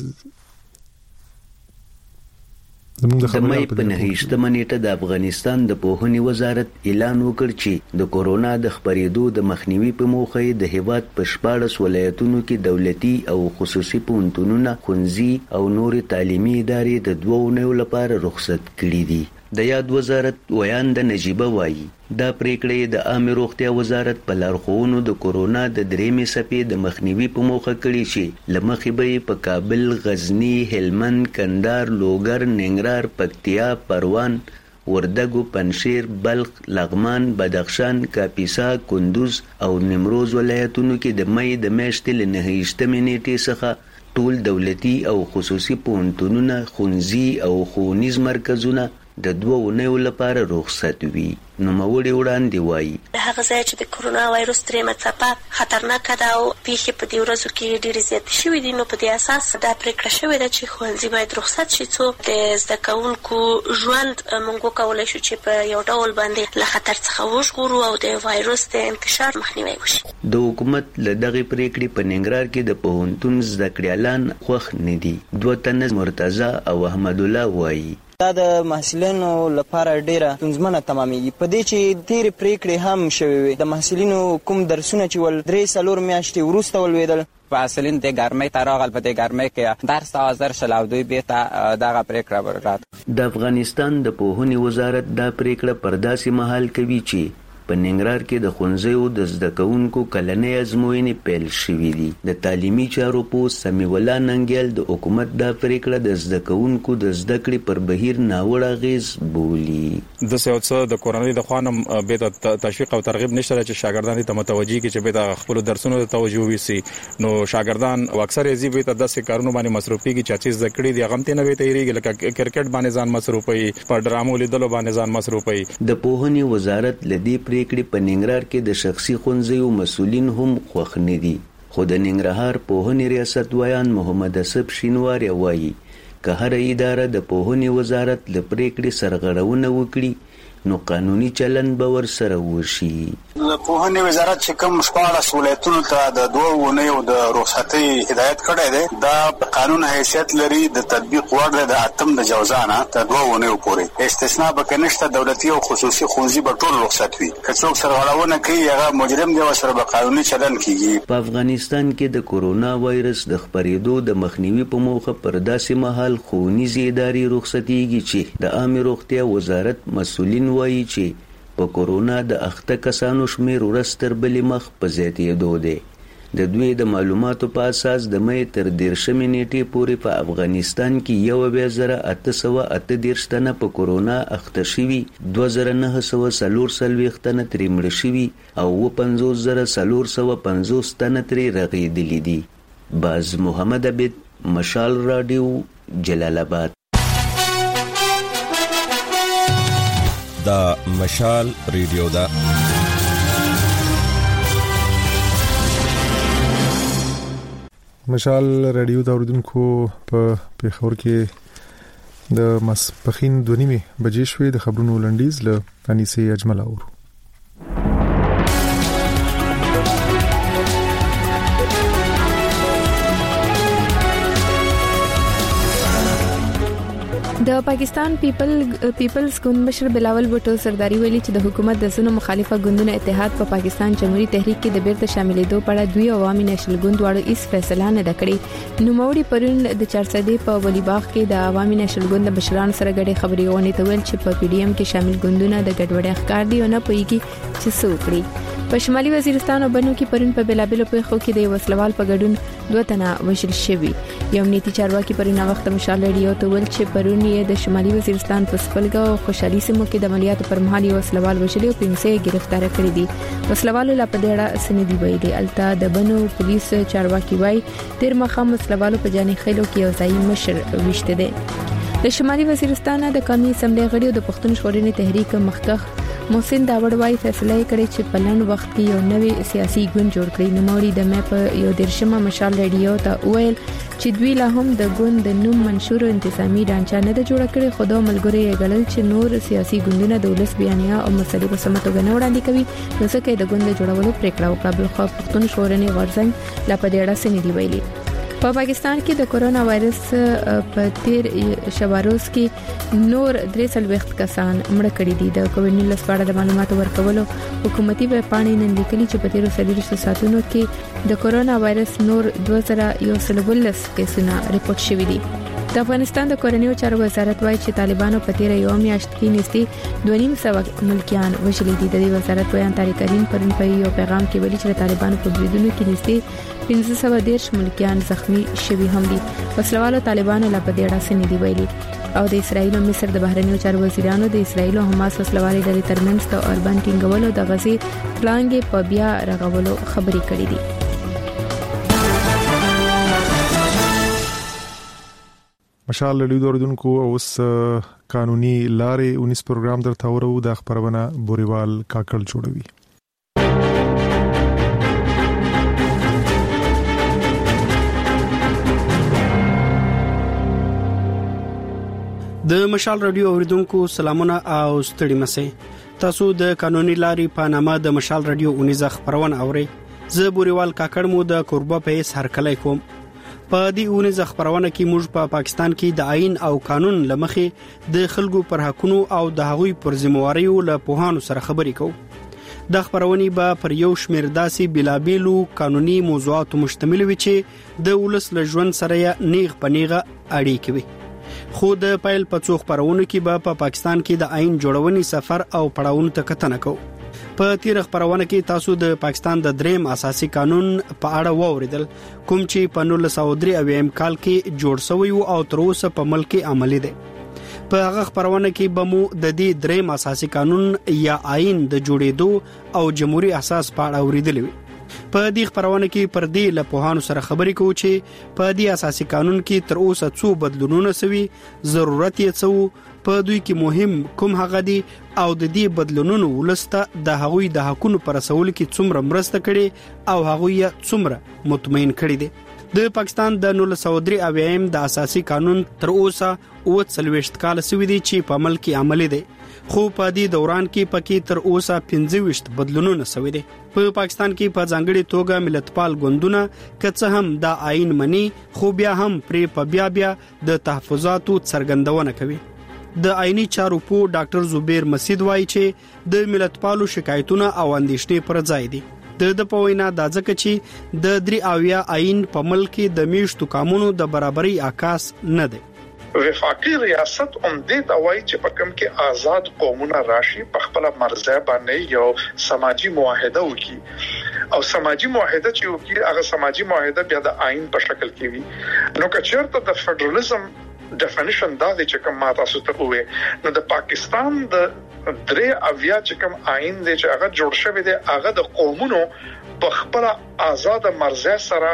مې په 9 نیټه د افغانستان د پوهنې وزارت اعلان وکړ چې د کورونا د خبرېدو د مخنیوي په موخه د هیواد په 14 ولایتونو کې دولتي او خصوصي پوهنتونونه، ښوونځي او نور تعلیمي ادارې د 2 اونیو لپاره رخصت کړي دي. د یاد وزارت ویاند نجیبه وایي دا پریکړه د عامه روغتیا وزارت په لارښوونو د کورونا د درېمې څپې د مخنیوي په موخه کړي چې لمخې به په کابل، غزنی، هلمند، کندهار، لوګر، ننګرهار، پکتیا، پروان، وردګو، پنشیر، بلخ، لغمان، بدخشان، کاپیسا، کندوز او نیمروز ولایتونو کې د مې د میاشتې له 9 نیټې څخه ټول دولتي او خصوصي پوهنتونونه، ښوونځي او ښوونیز مرکزونه د 2 اونیو لپاره رخصت وي. نوموړي وړاندې وایي هغه ځای چې د کورونا وایروس درېمه څپه خطرناکه ده او پیښې په دې ورځو کې ډېرې زیاتې شوې دي، نو په دې اساس دا پرېکړه شوې ده چې ښوونځي باید رخصت شي څو د زده کوونکو ژوند موږ وکولی شو چې په یو ډول باندې له خطر څخه وژغورو او د وایروس د انتشار مخنیوی وشي. د حکومت له دغې پرېکړې په ننګرهار کې د پوهنتون زده کړیالان خوښ نه دي. 2 تنه مرتضی او احمد الله وایي دا د محصلینو لپاره ډیره ستونزمنه تمامېږي. په دې چې تیرې پریکړې هم شوې وي، د محصلینو کوم درسونه چې ول 3-4 میاشتې وروسته ولوېدل، محصلین د ګرمۍ ته راغل، په دې ګرمۍ کې درس حاضر شول او دوی بیرته دغه پریکړه ورکړه. د افغانستان د پوهنې وزارت دا پریکړه پر داسې مهال کوي چې په ننګرهار کې د ښوونځیو د زده کوونکو کلنۍ ازموینې پیل شوې دي. د تعلیمي چارو پوسټ سمیع الله ننګیال د حکومت دا پریکړه د زده کوونکو د زده کړې پر بهیر ناوړه اغېز بولي. د سیاست د کورنۍ د خوانم به د تشویق او ترغیب نشته چې شاګردان ته متوجي کی چې به د خپل درسونو ته توجه وسی. نو شاګردان اکثر یې به د 10 کارونو باندې مصروف کیږي چې چیز ذکرې دي غمته نه وي تیریږي، لکه کرکټ باندې ځان مصروف وي، په ډرامو لیدلو باندې ځان مصروف وي. د پوهنې وزارت لدی پریکړې په ننګرهار کې د شخصي ښوونځیو مسؤلین هم خوښ نه دي. خو د ننګرهار پوهنې ریاست ویان محمد اسب شینواری وایي که هر اداره د پوهنې وزارت له پریکړې سرغړونه وکړي نو قانوني چلن به ور سره وشي. د پوهنې وزارت چې کوم 14 ولایتونو ته د 2 اونیو د رخصتۍ هدایت کړی دی، دا په قانون حیثیت لري، د تطبیق وړ دی. د 8 د جوزانه تر 2 اونیو پورې استثناء به نشته. دولتي او خصوصي ښوونځي به ټول رخصت وي. که څوک سرغړونه کوي هغه مجرم دی او سره به قانوني چلن کیږي. په افغانستان کې د کورونا وایرس د خپرېدو د مخنیوي په موخه پر داسې مهال ښوونیزې ادارې رخصتېږي چې د عامه روغتیا وزارت مسؤلین وایي چې په کورونا د اخته کسانو شمیر ورځ تر بلې مخ په زیاتېدو دی. د دوی د معلوماتو په اساس د مې تر 13 نیټې پورې په افغانستان کې 1838 تنه په کورونا اخته شوي، 2940 تنه ترې مړه شوي او 55450 تنه ترې رغېدلي دي. باز محمد عبید، مشال رادیو، جلال آباد. دا مشال ریډیو دا مشال ریډیو دا اوریدونکو په پیښور کې د ماسپخین 2:30 بجې شوې. د خبرونو لنډیز له انیسه اجمل اورو. د پاکستان پیپلز ګوند مشر بلاول بوټو سرداری ویلي چې د حکومت د زونو مخالفه ګوندونو اتحاد په پاکستان جمهوریت تحریک کې د بیرته شاملېدو په اړه دوی عوامي نېشنل ګوند واړو هیڅ فیصله نه کړې. نوموړي پرون د 400 په ولی باغ کې د عوامي نېشنل ګوند د مشرانو سره ګډه خبري ونې ته ویل چې په پی ډی ایم کې شامل ګوندونه د ګډوډۍ ښکار دي او نه پوهیږي چې څه وکړي. په شمالي وزیرستان او بنو کې پرون په بلابلو پیښو کې د وسلوال په ګډون 2 تنه وژل شوي. یو امنیتي چارواکي پرون وخت مشال ریډیو ته ویل چې پرون یې د شمالي وزیرستان په سپلګا او خوشحالي سیمو کې د عملیاتو پر مهال یو وسلوال وژل او 500 گرفتار کړي دي. وسلوالو لا په دېړه سندې ویلي. التا د بنو پولیس چارواکي وای تیر مخام وسلوالو په جاني خېلو کې یو ځای مشر وشته دي. د شمالي وزیرستان د قومي اسمبلی غړي د پښتون ژغورنې تحریک مخکخ محسن داوړ وايي فیصله کړې چې په لنډ وخت کې یو نوې سیاسي ګوند جوړ کړي. نوموړي د مې په یو درشمه مشال ریډیو ته ویل چې دوی لا هم د ګوند د نوم منشور انتظامی ډانچه نه د جوړ کړي. خو د ملګری غلل چې نور سیاسي ګوندونه د ولس بیانیه او مسلې په سمه توګه نه وړاندې کوي نو څنګه د ګوند جوړولو پریکړه وکړه. بل خو پښتون ژغورنې غورځنګ لا په دېړه سندې ویلي. په پاکستان کې د کورونا وایرس په تیر شواروز کې نور 3 کسان مړ کړي دي. د کووډ 19 په اړه د معلوماتو ورکولو حکومتي ویبپاڼې نن لیکلي چې په تیر 30 ساعتونو کې د کورونا وایرس نور 2112 کیسونه ریپورت شوي دي. د افغانستان د کورنیو چارو وزارت وایي چې طالبانو په تیر یو میاشت کې نږدې 2.5 ملکیان وژلي دي. د دې وزارت بیان طارق کریم پرون په یو پیغام کې ویلي چې طالبانو په بریدونو کې نږدې 1510 ملکیان زخمی شوي هم دي. وسلوالو طالبانو لا په دېړه سندې ویلي. او د اسرایل او مصر د بهرنیو چارو وزیرانو د اسرایل او حماس وسلوالي ډلې ترمنځ د اوربان ټینګولو د غزي پلانګ په بیا رغولو خبرې کړې دي. مشال لیدو اوردونکو اوس قانوني لارې 19 پروګرام درته ورو د خبرونه بوريوال کاکړ جوړوي. د مشال رادیو اوریدونکو سلامونه او ستړي مسئ. تاسو د قانوني لارې په نامه د مشال رادیو 19 خبرونه اورئ. زه بوريوال کاکړ مو د کوربه په هر کله کوم. په دې اونیزه خبرونه کې موږ په پاکستان کې د آئین او قانون لمخې د خلکو پر حقوقو او د هغوی پر ذمہواریو له پوهانو سره خبرې کوو. د خبرونه به پر یو شمېر داسې بلابلو قانوني موضوعاتو مشتمل وي چې د ولس له ژوند سره نیغ په نیغه اړیکې وي. خو د پایل په څو خبرونه کې به په پاکستان کې د آئین جوړونې سفر او پړاوونو ته کتنه کوو. په تیر خبرونه کې تاسو د پاکستان د دریم اساسي قانون په اړه واوریدل کوم چې په 1903 کال کې جوړ شوی او تر اوسه په ملک عملی دی. په هغه خبرونه کې به مو د دې دریم اساسي قانون یا آئین د جوړېدو او جمهوریت اساس په اړه اوریدل. په دې خبرونه کې پر دې له پوهانو سره خبرې کوو چې په دې اساسي قانون کې تر اوسه څو بدلونونه شوي، ضرورت یې څه، په دوی کې مهم کوم هغه دي او د دې بدلونونو ولسته د هغوی د حقوقو پر رسول کې څومره مرسته کړي او هغوی یې څومره مطمئن کړي دي. د پاکستان د 1903 د اساسي قانون تر اوسه 40 کال سوي دي چې په عمل کې عملي دي. خو په دې دوران کې پکې تر اوسه 25 بدلونونه شوي دي. په پاکستان کې په ځانګړي توګه ملتپال ګوندونه کڅه هم د آئین مني خو بیا هم په بیا د تحفظاتو څرګندونه کوي. د آئینی چارو په ډاکټر زبیر مسعود وایي چې د ملتپالو شکایتونه او اندېښنې پر ځای دي. د پوینا د ځکه چې د 3 آئین په ملک د میشتو قانونو د برابرۍ عکاس نه دی. وفاقي ریاست دې ته وایي چې په کوم کې آزاد قومونه راشي په خپل مرزه باندې یو سماجی معاهده وکړي او سماجی معاهده چې وکړي هغه سماجی معاهده بیا د آئین په شکل کې وي. نو که چېرته د فدراليزم ډیفینیشن دا د چې کوم تاسو ته وې نو د پاکستان د 3 چې کوم آئین دی چې هغه جوړ شوی دی هغه د قومونو په خپل آزاد مرزه سره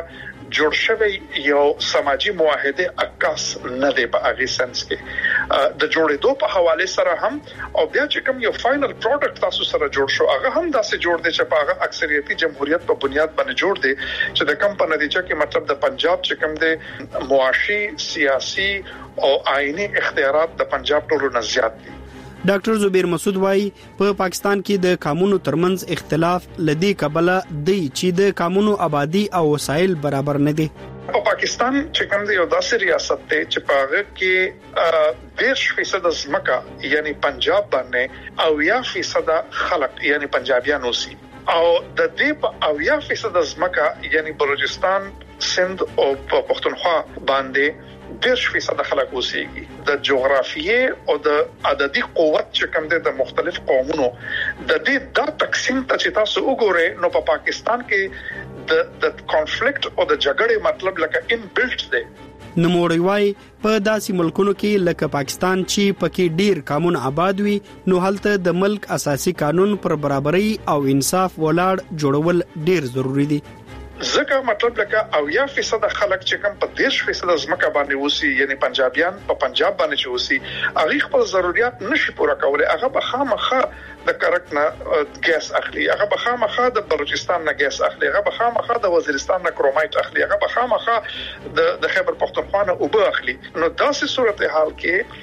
جوړ شوی یو سماجی معاهده عکاس نه دی په هغه سنس کې د جوړېدو په حواله سره هم او بیا چې کوم یو فائنل پروډکټ تاسو سره جوړ شو هغه هم داسې جوړ دی چې په هغه اکثریتي جمهوریت په بنیاد باندې جوړ دی چې د کم په نتیجه کې مطلب د پنجاب چې کوم دی معاشي سیاسي او آئینی اختیارات د پنجاب ټولو نه زیات دي. ډاکټر زبیر مسعود وايي په پاکستان کې د قانونو ترمنځ اختلاف لدی کبله دی چې د قانونو آبادی او وسایل برابر نه دي. په پاکستان چې کوم دی یو داسې ریاست دی چې په هغه کې 10% ځمکه یعنی پنجاب باندې او 10% خلک یعنی پنجابیان اوسي او د دې په 10% ځمکه یعنی بلوچستان سند او پښتونخوا باندې 10% خلک اوسېږي. د جغرافیې او د عددي قوت چې کوم د مختلف قومونو د دې د تقسیم ته چې تاسو وګورئ نو په پاکستان کې د کانفلیکټ او د جګړې مطلب لکه ان بلټ دی. نموړی وايي په داسې ملکونو کې لکه پاکستان چې پکې ډیر قانون آباد وي نو هلته د ملک اساسي قانون پر برابرۍ او انصاف ولاړ جوړول ډیر ضروری دي. زکه مطلب لکه 80% خلک چې کوم په 10% ځمکه باندې اوسي یعنی پنجابیان په پنجاب باندې چې اوسي هغه خپل ضرورت نشي پوره کولای. هغه به خامخا د کرک نه ګیس اخلي، هغه به خامخا د بلوچستان نه ګیس اخلي، هغه به خامخا د وزیرستان نه کرومایټ اخلي، هغه به خامخا د خیبر پختونخوا نه اوبه اخلي. نو داسې صورتحال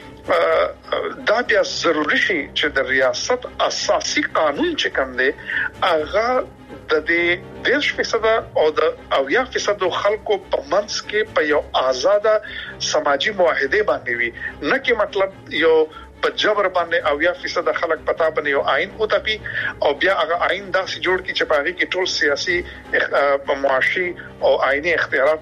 کې دا بیا ضروری شي چې د ریاست اساسي قانون چې کوم دی هغه د دې 10% او د 80% خلکو په منځ کې په یو آزاده سماجی معاهده باندې وي، نه کې مطلب یو په جبر باندې 80% خلک پتا باندې یو آئین او تپی او بیا هغه آئین داسې جوړ کی چې په هغه کې ټول سیاسي معاشي او آئینی اختیارات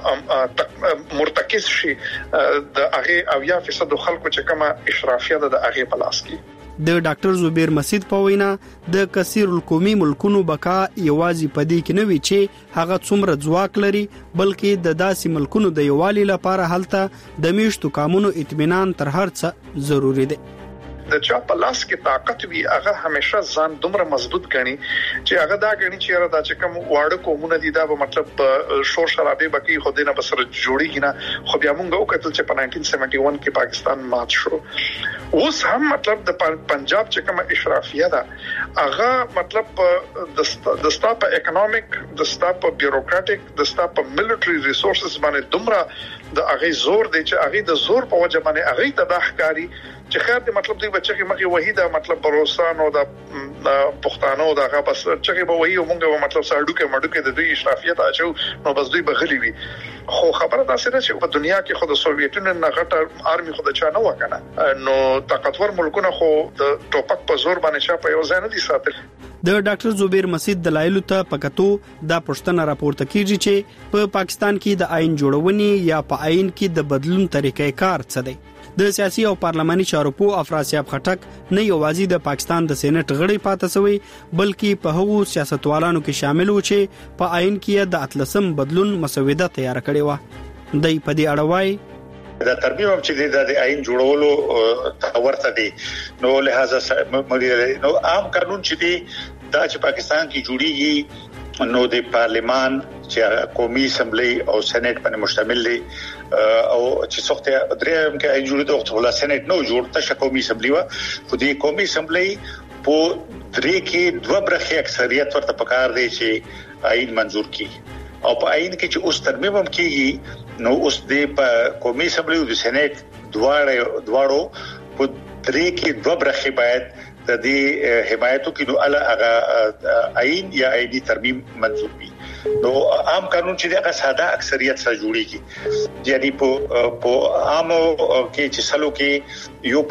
مطلب مرتکز شي د هغه 80% خلکو چې کومه اشرافیه ده د هغه په لاس کې. د ډاکټر زبیر مسعود په وینا د کثیر القومي ملکونو بقا یوازې پدې کې نه وی چې هغه څومره ځواک لري بلکې د داسې ملکونو د یووالي لپاره هلته د میشتو قانونو اطمینان تر هر څه ضروری دی. د چا په لاس کې طاقت وي هغه همیشه ځان دومره مضبوط غني چې هغه دا غني چې را دا چې کوم واړه قومونه دي دا به مطلب شور شرابې بکی خو دینه بسره جوړیږي نه. خو بیا موږ وکړل چې په 1971 کې پاکستان مات شو. اوس هم مطلب د پنجاب چې کوم اشرافیه ده هغه مطلب د ستا په اکونومیک د ستا په بیوروکراټیک د ستا په ملټری ریسورسز باندې دومره د هغه زور دی چې هغه د زور په وجه باندې هغه تباہکاری چې خیر دې مطلب دی بچی کې مخې وحیده مطلب بروسانو د پښتانو دغه بس چې به وایي موږ مطلب سړډوکه مډوکه د دوی اشرافیت اچو نو بس دوی بغلی وي. خو خبره دا سره چې په دنیا کې خود سوویتونو نه غټه آرمي خود چا نه وکنه نو طاقتور ملکونه خو د ټوپک په زور باندې چا په یو ځای نه دي ساتل. د ډاکټر زبیر مسعود دلایل ته پکاتو دا پښتنه راپورته کیږي چې په پاکستان کې د آئین جوړونې یا په آئین کې د بدلون طریقې کار څه دی. د سیاسي او پارلماني چارو په افراسیاب خټک نه یوازې د پاکستان د سېنات غړي پاتې شوی بلکې په هغو سیاستوالانو کې شامل و چې په آئین کې د اتلسم بدلون مسوده تیار کړې و. دای په دې اړه وایي دا ترمیم چې د آئین جوړولو ورته دي نو لہذا نو عام قانون چې دی دا چې پاکستان کې جوړیږي نو د پارلیمان چې قومي اسمبلی او سېنات باندې مشتمل دي او چې څوخته درېم کې آئین جوړېدو وخت ولا سېنات نو جوړ ته قومي اسمبلی و خو د قومي اسمبلی په درې کې دوه برخې اکثریت ورته پکار دی چې آئین منزور کړي او په آئین کې چې اوس ترمیم هم کیږي نو اوس د قومي اسمبلی او د سېنات دواړو په درې کې دوه برخې باید د دې حمایتو کې نو هغه آئین یا آئینی ترمیم منظور وي. نو عام قانون چې دغه ساده اکثریت سره جوړیږي یعنی په عامو کې چې سلو کې یو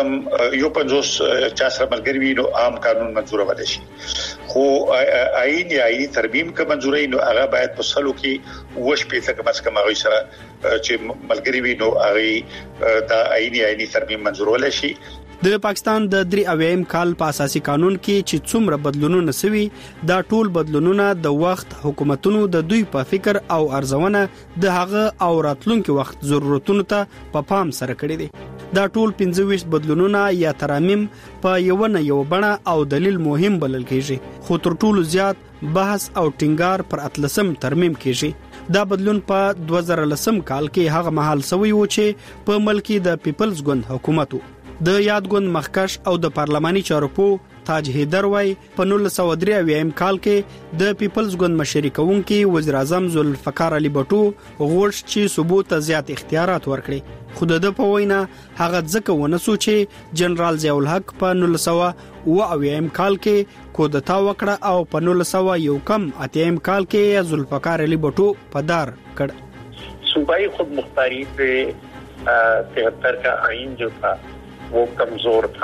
50 چا سره ملګری وي نو عام قانون منظور ولې شي خو آئین یا آئینی ترمیم کې منظوري نو هغه باید په سلو کې وش پیسه کم از کم هغه سره چې ملګری وي نو هغه د آئینی ترمیم منظور ولې شي. د پاکستان د 3 کال په اساسي قانون کې چې څومره بدلونونه سوي دا ټول بدلونونه د وخت حکومتونو د دوی په فکر او ارزونه د هغه او راتلونکو وخت ضرورتونو ته په پام سره کړی دي. دا ټول 25 بدلونونه یا ترامیم په یو بڼه او دلیل مهم بلل کیږي خو تر ټولو زیات بحث او ټینګار پر اتلسم ترمیم کیږي. دا بدلون په 2010 کال کې هغه مهال سوی و چې په ملک د پیپلز ګوند حکومت د یاد ګوند مخکش او د پارلماني چارو په تاج حیدر وای په 1993 کال کې د پیپلز ګوند مشري کوونکی وزیر اعظم ذوالفقار علي بټو غوښتل چې صوبو ته زیات اختیارات ورکړي خو د په وینا هغه ځکه ونسو چې جنرال ضیاء الحق په 1990 کال کې کودتا وکړه او په 1901 کال کې ذوالفقار علي بټو په دار کړ صوبائی خود مختاری पे 73 का आइन जो था वो कमजोर था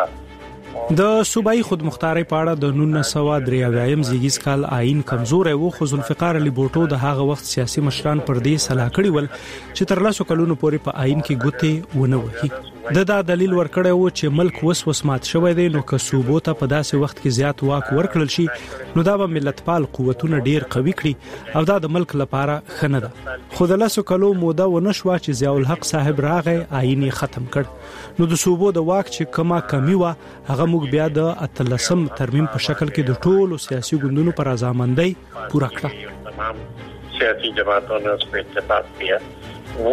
د صوبایي خودمختارۍ په اړه د 1993 زیږیز کال آئین کمزور و خو ذوالفقار علي بوټو د هغه وخت سیاسي مشران پر دې صلاح کړی ول چې تر لاسو کلونو پورې په آئین کې ګوتې ونه وهي دا دلیل ورکړی و چې ملک وس مات شوی دی نو که صوبو ته په داسې وخت کې زیات واک ورکړل شي نو دا به ملتپال قوتونه ډیر قوي کړي او دا د ملک لپاره ښه نه ده خو د لاسو کلو موده ونه شوه چې ضیاء الحق صاحب راغی آئین ختم کړ نو د صوبو د واک چې کما کمی و هغه موږ بیا د 13 ترمیم په شکل کې د ټولو سیاسي ګوندونو پر رضامندۍ پوره کړه تمام سیاسي جماعتوں نے اس پر اتفاق کیا वो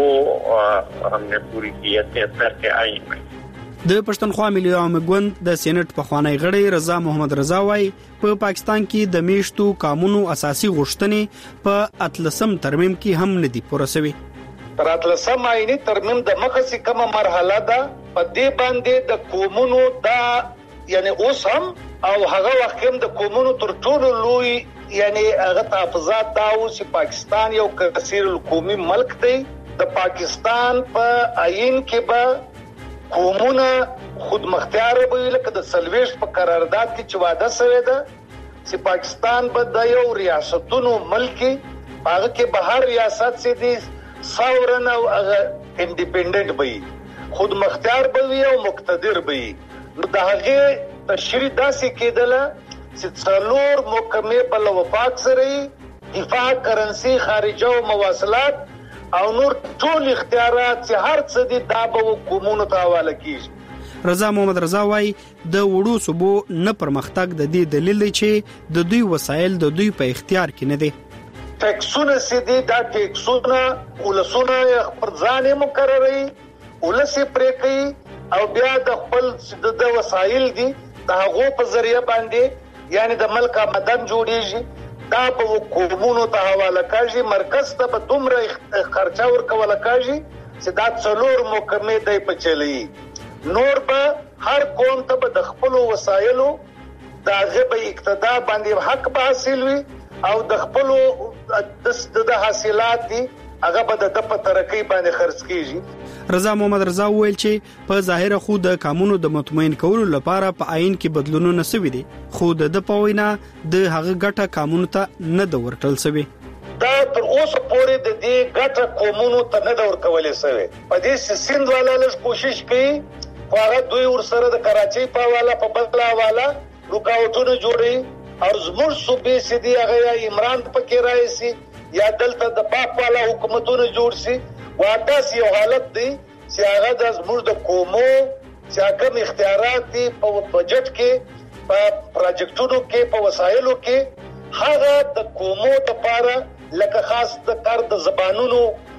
हमने पूरी की है 73 के आइन में د پښتونخوا ملي عوامي ګوند د سېنات په خوانی غړي رضا محمد رضا وای په پاکستان کې د میشتو قانونو اساسي غوښتنې په 13 ترمیم کې هم ندي پوره شوی تر 13 آئینی ترمیم د مخه کومه مرحله ده په دې باندې د قومونو دا یعنی اوس هم او هغه وخت هم د قومونو تر ټولو لوی یعنی هغه تحفظات دا او چې پاکستان یو کثیر القومي ملک دی د پاکستان په آئین کې به قومونه خود مختار به لکه د سلويش په قرارداد کې چې وعده شوی ده چې پاکستان به د یو ریاستونو ملک هغه کې به هر ریاست سي دي ساورن او انډیپندنت به خود مختار به او مقتدر به نو د هغه تشریح داسې کېدله چې څلور محکمې بل وفاق سره دفاع کرنسي خارجه او مواصلات او نور ټول اختیارات چې هر څه دي دا به قومونو ته حواله کیږي رضا محمد رضا وای د وړو صوبو نه پرمختګ د دې دلیل دی چې د دوی وسایل د دوی په اختیار کې نه دي ټیکسونه سدي دا ټیکسونه ولسونه پر ځان مقرري ولسی پرې کوي او بیا د خپل د وسایل دي د هغه په ذریعہ باندې یعنی د ملک آمدن جوړیږي دا په قومونو ته حواله کوي مرکز ته به دومره خرچه ورکول کوي چې دا څلور محکمې دی په چلی نور به هر قوم ته به د خپل وسایلو د غبه اقتدا باندې حق به حاصل وي او د خپل د حاصلات دي هغه به د په ترقی باندې خرڅ کیږي رضا محمد رضا ویل چې په ظاهر خو د قانونو د مطمئن کولو لپاره په آئین کې بدلونونه شوي دي خو د پوینا د هغه ګټه قانون ته نه د ورکړل شوی دا تر اوسه پورې د دې ګټه قومونو ته نه د ورکولې شوی په دې سیند والا لږ کوشش کوي خو هغه دوی ورسره د کراچۍ په حواله په بدلا حواله رکاوټونه جوړي او زموږ صوبې سدي هغه عمران پکې راځي یا دلته د پاک والا حکومتونه جوړ شي واټه یو حالت دی چې هغه د زموږ د قومو چې کوم اختیارات دي په بجټ کې په پروجیکټونو کې په وسایلو کې هغه د قومو لپاره لکه خاص د کار د زبانونو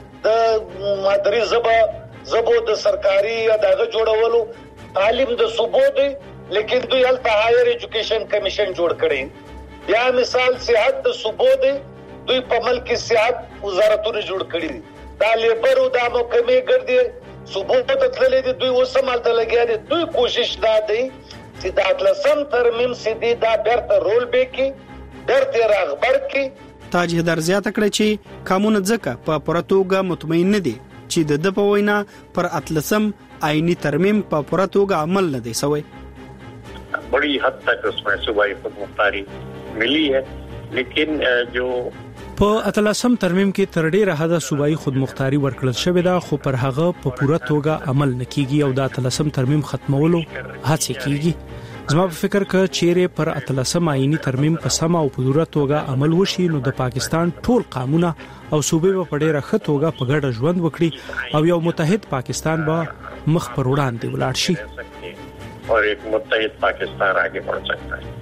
د مادری زبو د سرکاري اداره جوړولو تعلیم د صوبو دی لیکن دوی هلته هایر ایجوکیشن کمیشن جوړ کړي بیا مثال صحت د صوبو دی دوی په ملک صحت وزارتونه جوړ کړي دا لیبر او د محکمې ګرځي صوبو ته تللې دي دوی وسمالته لګیا دي دوی کوشش دا دی چې د اتلسم ترمیم سدي دا بیرته رول به کې بیرته راغبر کې تاج هدر زیاته کړی چې قانون ځکه په پرتوګه مطمئن نه دي چې د پوینا پر اتلسم آئینی ترمیم په پرتوګه عمل نه دی شوی बड़ी हद तक उसमें सूबाई खुद मुख्तारी मिली है लेकिन जो په اتلسم ترمیم کې تر ډیره حد صوبایي خودمختاري ورکړل شوې ده خو پر هغه په پوره توګه عمل نکېږي او د اتلسم ترمیم ختمولو هڅه کیږي زما په فکر کې چیرې پر اتلسم آئینی ترمیم په سم او په پوره توګه عمل وشي نو د پاکستان ټول قانونه او صوبې په ډیره ښه توګه په ګډه ژوند وکړي او یو متحد پاکستان به مخ پر وړاندې ولاړ شي और एक मुत्तहिद पाकिस्तान आगे बढ़ सकता है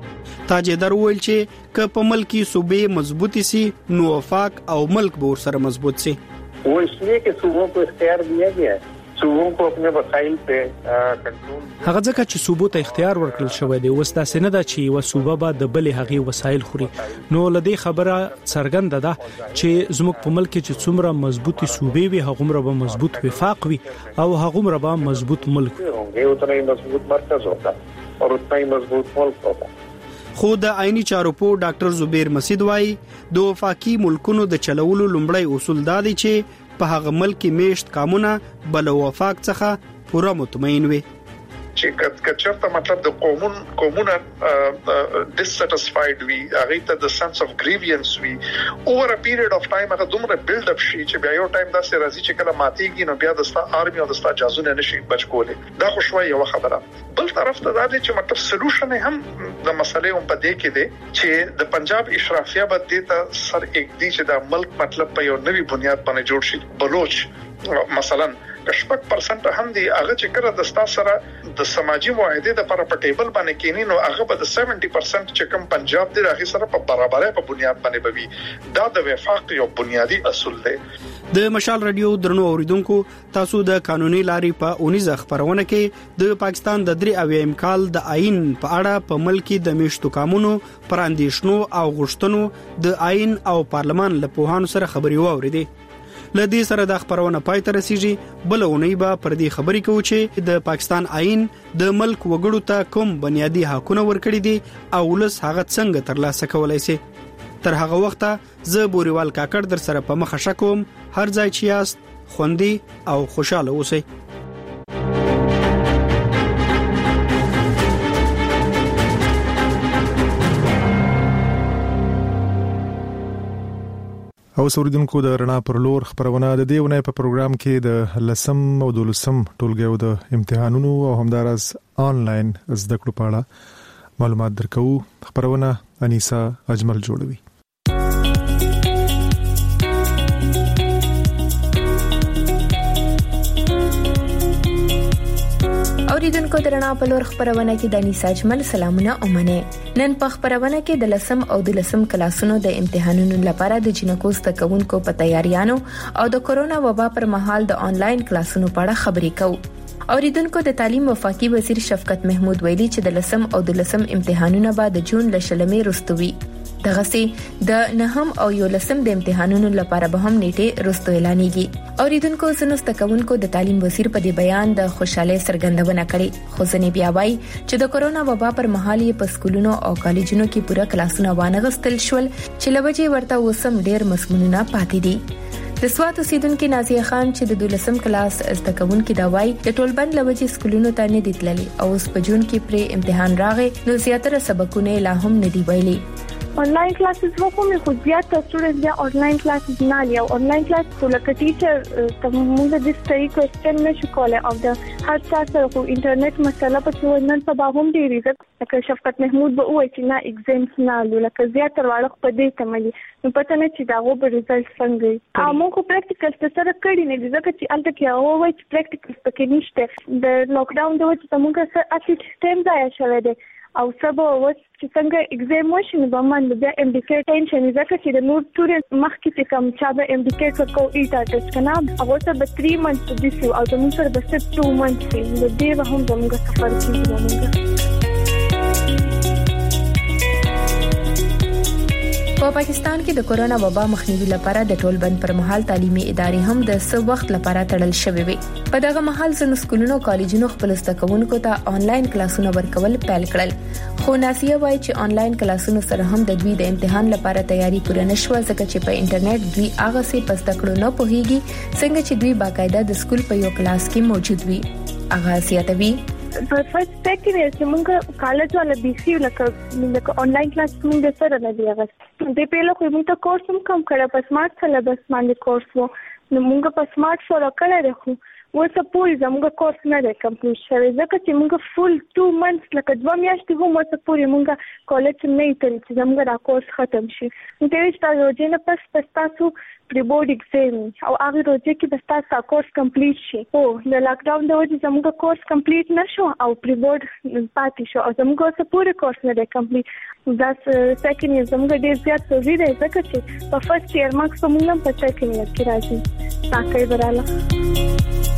تاجدار ویل چې ک په ملکی صوبې مضبوطی سي نو وفاق او ملک به سره مضبوط سي. वो इसलिए कि सूबों को इख्तियार दिया गया है सूबों को अपने वसाइल पे कंट्रोल. هغه ځکه چې صوبو ته اختیار ورکړل شوی دی وستا سینه دا چې و صوبه به د بلې هغه وسایل خوري. نو لدی خبره څرګنده ده چې زموږ په ملک کې چې څومره مضبوطی صوبې وي هغه به مضبوط وفاق وي او هغه به مضبوط ملک وي. उतना ही मजबूत मरकज होगा और उतना ही मजबूत मुल्क होगा. خو د آئینی چارو په ډاکټر زبیر مسعود وایي د وفاقي ملکونو د چلولو لومړی اصول دا دي چې په هغه ملک میشت قانونه بل وفاق څخه پوره مطمئن وي. چې کچرته مطلب د قومونه dissatisfied وي هغه ته د sense of grievance وي over a period of time هغه دومره build up شي چې بیا یو ټایم دا سره راځي چې کله ماتيږي نو بیا د ستا آرمي او د ستا جازونه نشي بچ کولې. دا خو شوي یو خبره. بل طرف ته دا دي چې مطلب سولوشن هم د مسلې هم په دې کې دي چې د پنجاب اشرافیه به د سر یک دي چې د ملک مطلب په یو نوي بنیاد باندې جوړ شي. بلوچ مثلا کشپک پرسنټ هم دی هغه چې کړه د ستا سره د سماجی معاهده د پر پټیبل باندې کینی نو هغه به د 70% چې کوم پنجاب دی هغه سره په برابرۍ په بنیاد باندې بوي. دا د وفاق یو بنیادی اصول دی. د مشال رادیو درنو اوریدونکو تاسو د قانوني لارې په 19 خبرونه کې د پاکستان د 3 کال د آئین په اړه په ملک د میشتو قانونو پر اندیشنو او غوښتنو د آئین او پارلمان له پوهانو سره خبري واوریدي. لدی سره د خبرونه پای ته رسیږي بل اونۍ به پر دې خبري کوو چې د پاکستان آئین د ملک وګړو ته کوم بنیادی حقونه ورکړي دي او ولس هغه څنګه ترلاسه کولای شي. تر هغه وخته زه بوريوال کاکړ در سره په مخه شکوم. هر ځای چې یاست خوندي او خوشاله اوسئ. او سوریدونکو د رڼا پر لور خبرونه د دیونه په پروګرام کې د لسم او د لسم ټولګیو د امتحانونو او همدارس آنلاین زده کړو په اړه معلومات درکو. خبرونه انیسا اجمل جوړوي. اوریدونکو درنا په لور خبرونه کې د انیسا اجمل سلامونه اومنه. نن په خبرونه کې د لسم او د لسم کلاسونو د امتحانونو لپاره د جنکو زدهکونکو په تیاریانو او د کورونا وبا پر مهال د آنلاین کلاسونو په اړه خبرې کوو. اوریدونکو د تعلیم وفاقي وزیر شفقت محمود ویلي چې د لسم او د لسم امتحانونه به د جون لشلمې رستوي. دغه سي د نهم او یو لسم د امتحانونو لپاره به هم نیټه رستو اعلانېږي. اوریدونکو زنستکونکو د تعلیم وزیر په دې بیان د خوشاله سرګندونه کړې. خو ځنې بیا وایي چې د کورونا وبا پر مهال یې په سکولونو او کالجونو کې پوره کلاسونه وانغستل شول چې لوجه ورته وسم ډېر مسمونونه پاتې دي. د سوات اوسیدونکو نازیه خان چې د 12م کلاس زدهکونکو د وای د ټولبند لوجه سکولونو ته نه دتللي او اوس په جون کې پر امتحان راغی نو زیاتره سبقونه لا هم نه دی ویلي. Online classes वो को में खुद बिया स्टूडेंट्स या ऑनलाइन क्लासेस ना लिया ऑनलाइन क्लास को लका टीचर तब मुझे जिस तरीके क्वेश्चन में शुक्ल है ऑफ द हर साल को इंटरनेट मसला पर वो नन तबाहुम दी रिजक लका शफकत महमूद बो है ना एग्जाम्स ना लो लका ज्यादा वाला पदे तमली नो पता नहीं कि दागो पर रिजल्ट सँगै आमो को प्रैक्टिकल त सर कड़ी ने जगह چې अलته کې او وای چې پریکټیکل پکې نشته د لاک ډاون د وجه څنګه سره اصلي سیستم ځای شوی دی او سبا وڅ چې څنګه ایگزام وشي به من د ام ډی کې ټینشن ځکه چې د نور سټوډنټ مخکې چې کوم چا د ام ډی کې کو ایټا ټیسټ کنه هغه ته به 3 منث د سی او د موږ سره به 2 منث د دې به هم زموږ سفر کیږي. په پاکستان کې د کورونا وبا مخنیوي لپاره د ټولبند پر مهال تعلیمي ادارې هم د څه وخت لپاره تړل شوې وي. په دغه مهال ځینو سکولونو کالجونو خپل زدهکونکو ته آنلاین کلاسونه ورکول پیل کړل. خو ناسیه وایي چې آنلاین کلاسونو سره هم د دوی د امتحان لپاره تیاری پوره نشوه ځکه چې په انټرنیټ دوی هغه څه پس تکړه نه پوهیږي څنګه چې دوی باقاعده د سکول په یو کلاس کې موجود وي. هغه سیاتوي فرست سیکنډ ایئر چې موږ کالج ولا بي سي لکه آنلاین کلاس موږ سره نه دی غوښتل. د پیله خو موږ ته کورس هم کم کړه په سمارټ سلیبس باندې کورس وو نو موږ په سمارټ سره کړه خو وسپوري زموږ کورس نه دی کمپلیټ شوی ځکه چې موږ فل 2 منثs لکه 2 میاشتې هم وسپوري موږ کالج نه ایتل چې زموږ دا کورس ختم شي نو ته چې تاسو نه پس تاسو پری بورډ ایگزام او هغه روزه کې بس تاسو کورس کمپلیټ شي او د لاک ډاون د وجې زموږ کورس کمپلیټ نشو او پری بورډ پاتې شو او زموږ سپوري کورس نه دی کمپلیټ دا سیکنډ ایئر زموږ ډیر زیات سوزي دی ځکه چې په فرست ایئر مارکس په موږ په سیکنډ ایئر کې راځي تاکي براله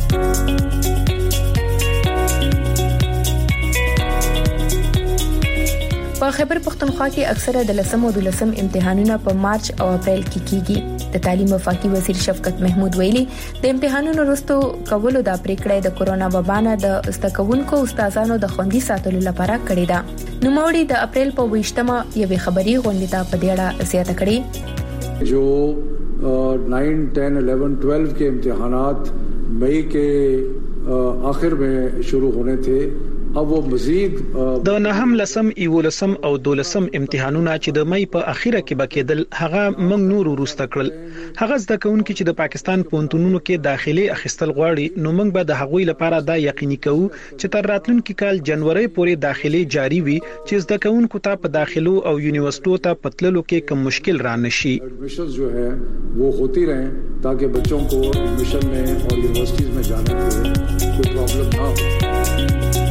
په خیبر پختونخوا کې اکثره د 10 او 12 امتحانونه په مارچ او اپریل کې کیږي د تعلیم وفاقي وزیر شفقت محمود ویلي د امتحانونو وروسته کولو د پریکړې د کورونا وبا نه د استکونکو استادانو د خوندي ساتلو لپاره کړې ده نو موري د اپریل په 20مه یوې خبري غونډې ته په ډیره زیاته کړې जो 9, 10, 11, 12 के इम्तिहानात मई के आखिर में शुरू होने थे अब वो मजीद د نهم لسم ایولسم او دولسم امتحانونه چې د مې په اخیره کې بکیدل هغه موږ نور ورسته کړل هغه ځکه کوونکې چې د پاکستان پونتونونو کې داخلي اخیستل غواړي نو موږ به د هغوی لپاره دا یقیني کوو چې تر راتلونکي کال جنوري پورې داخلي جاری وي چې د کوونکو ته په داخلو او یونیورسيټو ته پتللو کې کوم مشکل را نشي एडमिशन जो है वो होती रहे ताकि बच्चों को एडमिशन में और यूनिवर्सिटीज में जाने में कोई प्रॉब्लम ना हो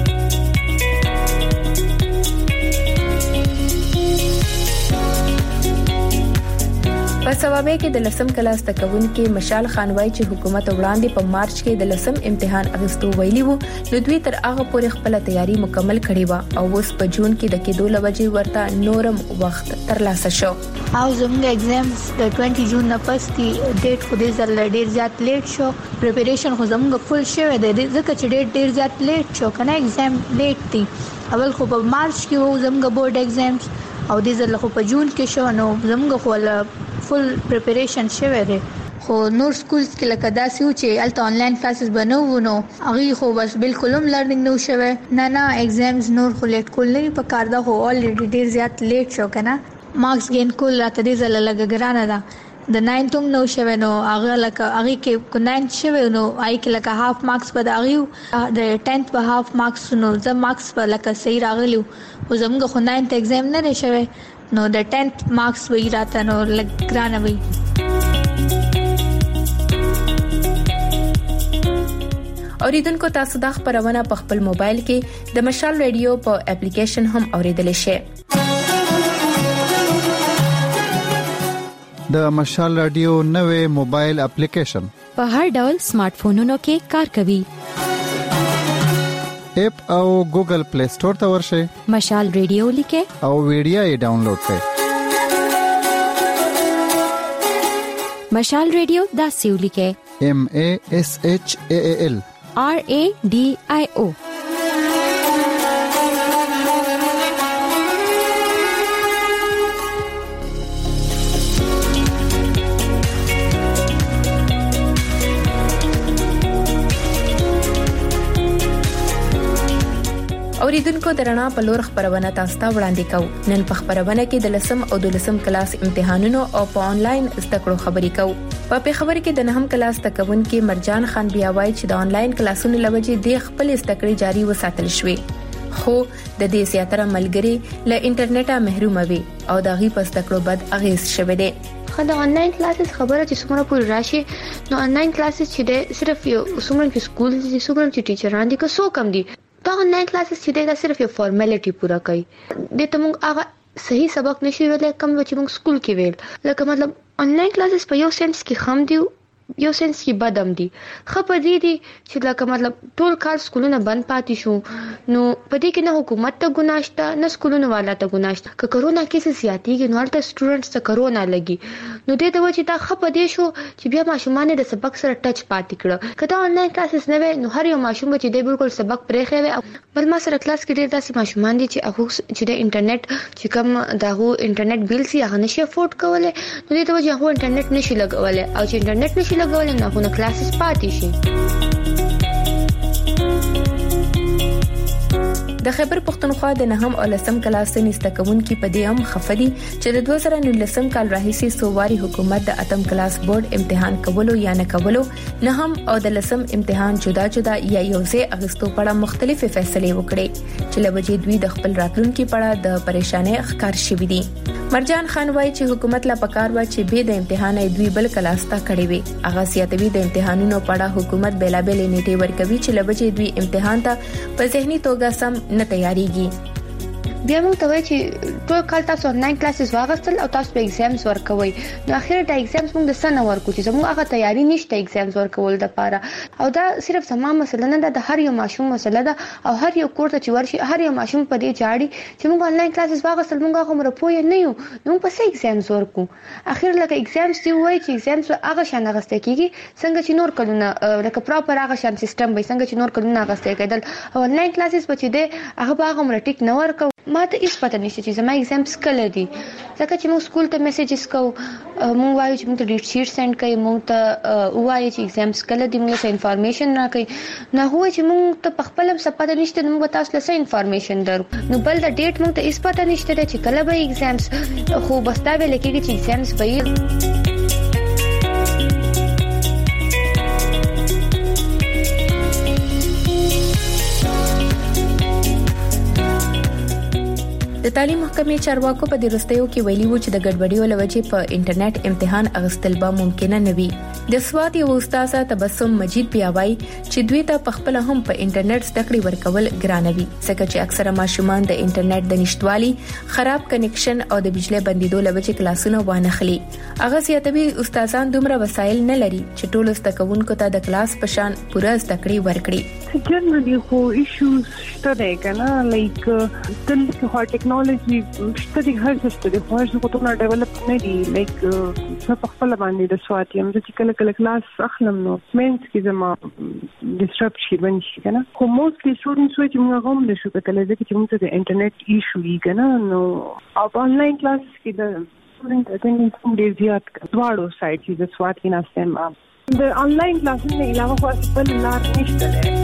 په سوابه کې د لسم کلاس تکون کې مشال خان وای چې حکومت وړاندې په مارچ کې د لسم امتحان اغستو ویلی وو نو دوی تر هغه پورې خپل تیاری مکمل کړې و او اوس په جون کې د کېدو لوجې ورته نورم وخت ترلاسه شو او زموږ ایگزامز د 20 جون نه پس دی ډیټ خو دې ځل ډیر زیات لیټ شو پریپریشن خو زموږ فل شوه د ځکه چې ډیر زیات لیټ شو کنه ایگزام لیټ دی اول خو په مارچ کې وو زموږ بورډ ایگزامز او دې ځل خو په جون کې شو نو زموږ خو فل پریپریشن شوه دی خو نور سکولز کې لکه داسې و چې الته آنلاین کلاسز بنو نو هغه خو بس بالکل هم لرنینګ نو شوه نه ایگزامز نور خو لیټ کول نه په کار دا خو الریډي ډیر زیات لیټ شو کنه مارکس گین کول راته دې زل لګګرانه ده د 9 تم نو شوه نو هغه لکه هغه کې کو 9 شوه نو آی کې لکه هاف مارکس په دغه د 10th په هاف مارکس نو زم مارکس په لکه صحیح راغلی او زموږ خو 9th ایگزام نه شوه نو د 10th مارکس وی راته نو لګرانه وی اوریدونکو تاسو د خبرونه په خپل موبایل کې د مشال ریډیو په اپلیکیشن هم اوریدل شئ د مشال رادیو نوې موبایل اپلیکیشن په هر ډول سمارټ فونونو کې کار کوي اپ او ګوګل پلی سٹور ته ورشئ مشال ریډیو لیکه او ویډیو یې ډاونلوډ کړئ مشال ریډیو دا سیو لیکه MASHAAL RADIO اوریدونکو درنا په لور خبرونه تاسو ته وړاندې کوو نن په خبرونه کې د لسم او د لسم کلاس امتحانونو او په انلاین زده کړو خبرې کوو په خبر کې د نهم کلاس تکون کې مرجان خان بیا وایي چې د انلاین کلاسونو لوجې د خپل زده کړې جاری وساتل شوې خو د دې زیاتره ملګری له انټرنیټه محروم وي او د غي په زده کړو بد اغیز شوه دي خدای انلاین کلاسز خبره چې څومره پور راشي نو انلاین کلاسز چې د صرف یو څومره کې سکول دي څومره چې ټیچران دي که څو کم دي دا آنلاین کلاسز چې دا صرف یو فارمالیټي پورا کوي د ته موږ هغه صحیح سبق نشي ویل کوم چې موږ سکول کې ویل لکه مطلب آنلاین کلاسز په یو سنس کې خام دي یو سنس کې بدم دي خپه دي چې لکه مطلب ټول کال سکولونه بند پاتې شو نو پدې کې نه حکومت ته ګناشته نه سکولونو والا ته ګناشته که کرونا کیسز زیاتېږي نو البته سټوډنټس ته کرونا لګي نو دې ته و چې دا خپه دي شو چې بیا ماشومان د سبق سره ټچ پاتې کړه کله آنلاین کلاسز نه وي نو هر یو ماشوم چې د بالکل سبق پرې خوي بل ما سره کلاس کې ډېر داسې ماشومان دي چې هغه چې د انټرنیټ چې کوم دغه انټرنیټ بیل سي هغه نشي افورډ کولای نو دې ته و چې هغه انټرنیټ نشي لګولای او چې انټرنیټ نشي لګولای نه هغه کلاسز پاتې شي د خیبر پښتونخوا د 9 او 10 کلاس نسته کوونکو په دې هم خفدي چې د 2019 کال راهیسي سوواري حکومت د 8م کلاس بورډ امتحان کولو یا نه کولو 9 او د 10 امتحان جدا جدا یا یوځای اغستو په اړه مختلفې فیصلې وکړي چې لوجې دوی د خپل راتلونکو په اړه د پریشانۍ ښکار شوې دي. مرجان خان وایي چې حکومت لا پکار و چې به د امتحان دوی بل کلاس ته کړي وي. هغه سیاتوي د امتحانونو په اړه حکومت بیلابل نیټه ورکوي چې لوجې دوی امتحان ته په ذهني توګه سم نه تیاریږي. بیا موږ ته وایي چې ټول کال تاسو آنلاین کلاسز واغستل او تاسو په ایگزامز ورکوي. نو اخر د ایگزامز موږ د سنه ورکو چې موږ هغه تیاری نشته ایگزامز ورکول د پاره. او دا صرف زما مسله نه ده، د هر یو ماشوم مسله ده او هر یو کور ته چې ورشي هر یو ماشوم په دې جاړي چې موږ آنلاین کلاسز واغستل موږ هغه مرپوي نه یو نو په څه ایگزامز ورکو. اخر لکه ایگزامز دی وایي چې ایگزامز هغه شان غسته کیږي څنګه چې نور کلونه لکه پراپر هغه شان سیستم به څنګه چې نور کلونه غسته کېدل. او آنلاین کلاسز په چې ده هغه هغه مرټیک نه ورکو. ما ته هیڅ پته نشته چې زما ایگزامز کله دي ځکه چې موږ سکول ته میسیجز کوو، موږ وایو چې موږ ته ډیټ شیټ سند کوي، موږ ته وایي چې ایگزامز کله دي، موږ ته انفارمیشن راکړي. نه هو چې موږ ته په خپل څه پته نشته موږ تاسو له انفارمیشن درو. نو بل د ډیټ موږ ته هیڅ پته نشته چې کله به ایگزامز خو بس دا ویل کېږي چې ایگزامز به د تعلیم محکمې چارواکو په درستیو کې ویلي وو چې د ګډوډیو لوجې په انټرنیټ امتحان اغستل به ممکن نه وي. د سواد یو استاد تبسم مجید بیا وایي چې دوی ته په خپل هم په انټرنیټ زده کړې ورکول ګرانه وي ځکه چې اکثره ماشومان د انټرنیټ د نشټوالي، خراب کنیکشن او د بجلی بندیدو لوجې کلاسونه وانخلي. هغه سیاتوي استادان دومره وسایل نه لري چې ټول زده کوونکو ته د کلاس په شان پوره زده کړې ورکړي. جنرally خو ایشوز شته دی کنه لایک تل خو ټیکنالوژي شته دی هر څه شته دی خو هر څه ته ډیولپ نه دی لایک څه په خپل باندې د سواد یم چې کله کله کلاس اخلم نو مینس کې زما ډیسټرب شي باندې کنه خو موستلی سټوډنټس وایي چې موږ هم نشو کولای ځکه چې موږ ته د انټرنیټ ایشو وی کنه نو او آنلاین کلاس کې د سټوډنټ اټینډنس هم ډیر زیات دواړو سایډ چې د سواد کې ناستم د آنلاین کلاسونو نه علاوه خو خپل لار نشته دی.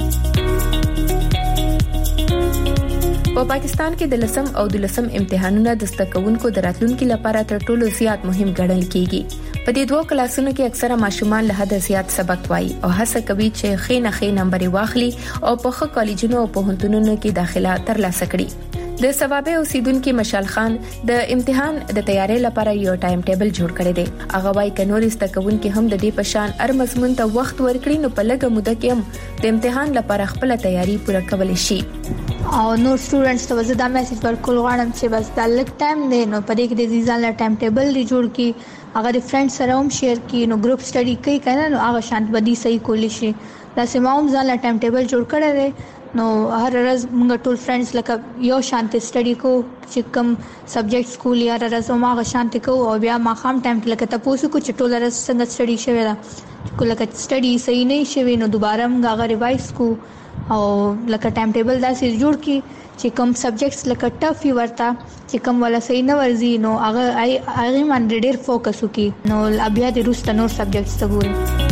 په پاکستان کې د 10 او 12 امتحانونه د زده کوونکو د راتلونکو لپاره تر ټولو زیات مهم ګڼل کیږي. په دې دوه کلاسونو کې اکثره ماشومان له حد زیات سبق وایي او هڅه کوي چې ښه نه ښه نمبر واخلي او په ښه کالجونو او پوهنتونونو کې داخله ترلاسه کړي. د ثوابه اوسیدونکو مشال خان د امتحان د تیاری لپاره یو ټایم ټیبل جوړ کړی دی. هغه وايي کنور استکونکو هم د دې پشان ار مضمون ته وخت ورکړي نو په لږه موده کې هم د امتحان لپاره خپل تیاری پوره کول شي. او نو سټوډنټس ته وزدا میسج ورکول غواړم چې بس د لک ټایم دی نو په دې کې د ځان له ټایم ټیبل دی جوړ کی اگر فرند سره هم شیر کی نو ګروپ سټڈی کوي کنه نو هغه شانت بدی صحیح کولی شي. دا سماوم ځان له ټایم ټیبل جوړ کړی دی نو هر ورځ موږ ټول فرندز لکه یو شانت سټڈی کو چې کوم سبجیکټ سکول یا ورځ ما شانت کو او بیا ما خام ټایم کې لکه تاسو کو چې ټول ورځ څنګه سټڈی شوی دا کو لکه سټڈی صحیح نه شوی نو دوباره موږ هغه ریوایز کو او لکه ټایم ټیبل دا سې جوړ کی چې کوم سبجیکټس لکه ټف ورته چې کوم ولا صحیح نه ورزي نو هغه باندې ډېر فوکس وکي نو بیا د روسته نور سبجیکټس ته ګوري.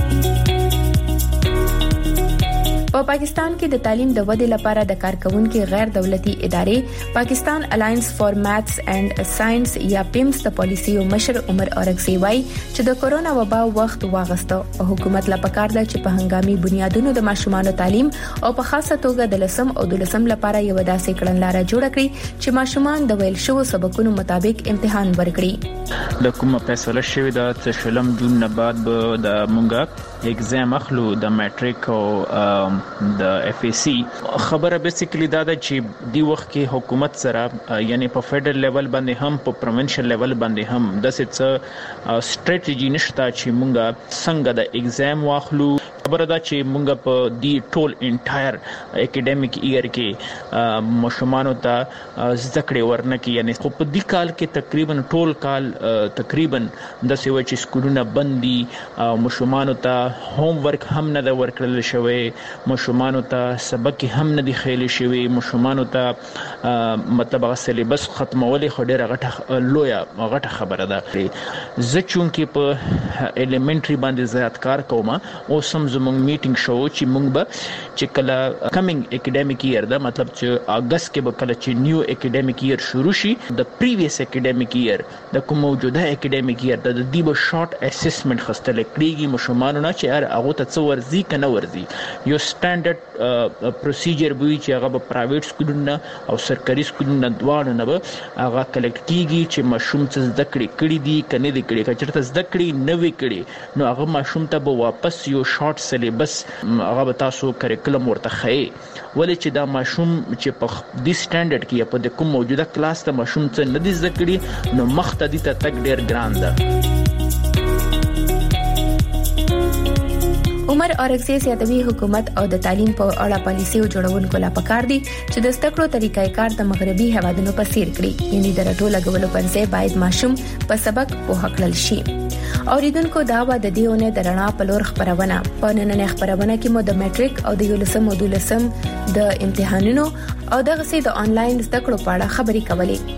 په پاکستان کې د تعلیم د ودې لپاره د کارکونکو غیر دولتي ادارې پاکستان الاینس فار میتھس اینڈ ساينس یا پیمس د پالیسیو مشر عمر اورکزی وایي چې د کورونا وبا وخت واغسته او حکومت لا پکار ده چې په هنګامي بنیادونو د ماشومان تعلیم او په خاصه توګه د 10 او 12 لپاره یو داسې کړنلاره جوړ کړي چې ماشومان د ویل شو سبقونو مطابق امتحان ورکړي. د کومه فیصله شوې ده چې شلم جون نه بعد به د مونږه ایگزام اخلو د میټریک او د اف ای سی خبره بیسیکلی دا ده چې دی وخت کې حکومت سره یعنی په فدرل لیول باندې هم په پروینشل لیول باندې هم د څه سټریټیجی نشته چې مونږه څنګه د ایگزام واخلو. خبره ده چې مونږ په دی ټول انټایر اکیډمیک ایئر کې مشمانو ته ذکر ورنکې یعنی خو په دی کال کې تقریبا ټول کال تقریبا د سیوي چې سکولونه بندي مشمانو ته هوم ورک هم نه ورکړل شوی، مشمانو ته سبق هم نه دی خېل شوی، مشمانو ته مطلب سلیبس ختمول خو ډیره غټه خبره ده. زه چون کې په الیمنټری باندې زیات کار کوم او سم زموږ میټینګ شو چې موږ به چې کله کمینګ اکیډمیک ایئر دا مطلب چې اگست کې به کله چې نیو اکیډمیک ایئر شروع شي د پریویس اکیډمیک ایئر د کوم موجوده اکیډمیک ایئر د دې به شارټ اسسمنت خستل کېږي مشمانو نه چې هغه ته څو ورزي کنه ورزي یو سټانډرډ پروسیجر به چې هغه په پرایویټ سکولونو او سرکاري سکولونو دواړو نه به هغه کلیکټ کیږي چې ماشوم څه زده کړی دي کنه دي کړی کچرته زده کړی نه وی کړی نو هغه ماشوم ته به واپس یو شارټ سلیبس هغه به تاسو کریکولم ورته خي ولې چې دا ماشوم چې په دې سټانډرډ کې په کوم موجوده کلاس ته ماشوم څه نه دي زده کړی نو مخته دي ته تک ډیر ګران ده. عمر اورکزی سیادوی حکومت او د تعلیم په اړه پالیسي جوړونکو لا پکار دي چې د ستکړو طریقې کار د مغربي هوادونو په څیر کړي یعنی د رټو لګولو پر ځای باید ماشوم په سبق په حق لل شي. اوریدونکو دا و د دیونه درنا په لور خبرونه په نننې خبرونه کې مو د میټریک او د یولسم او دولسم د امتحانونو او دغه سي د انلاین زده کړو په اړه خبري کولې.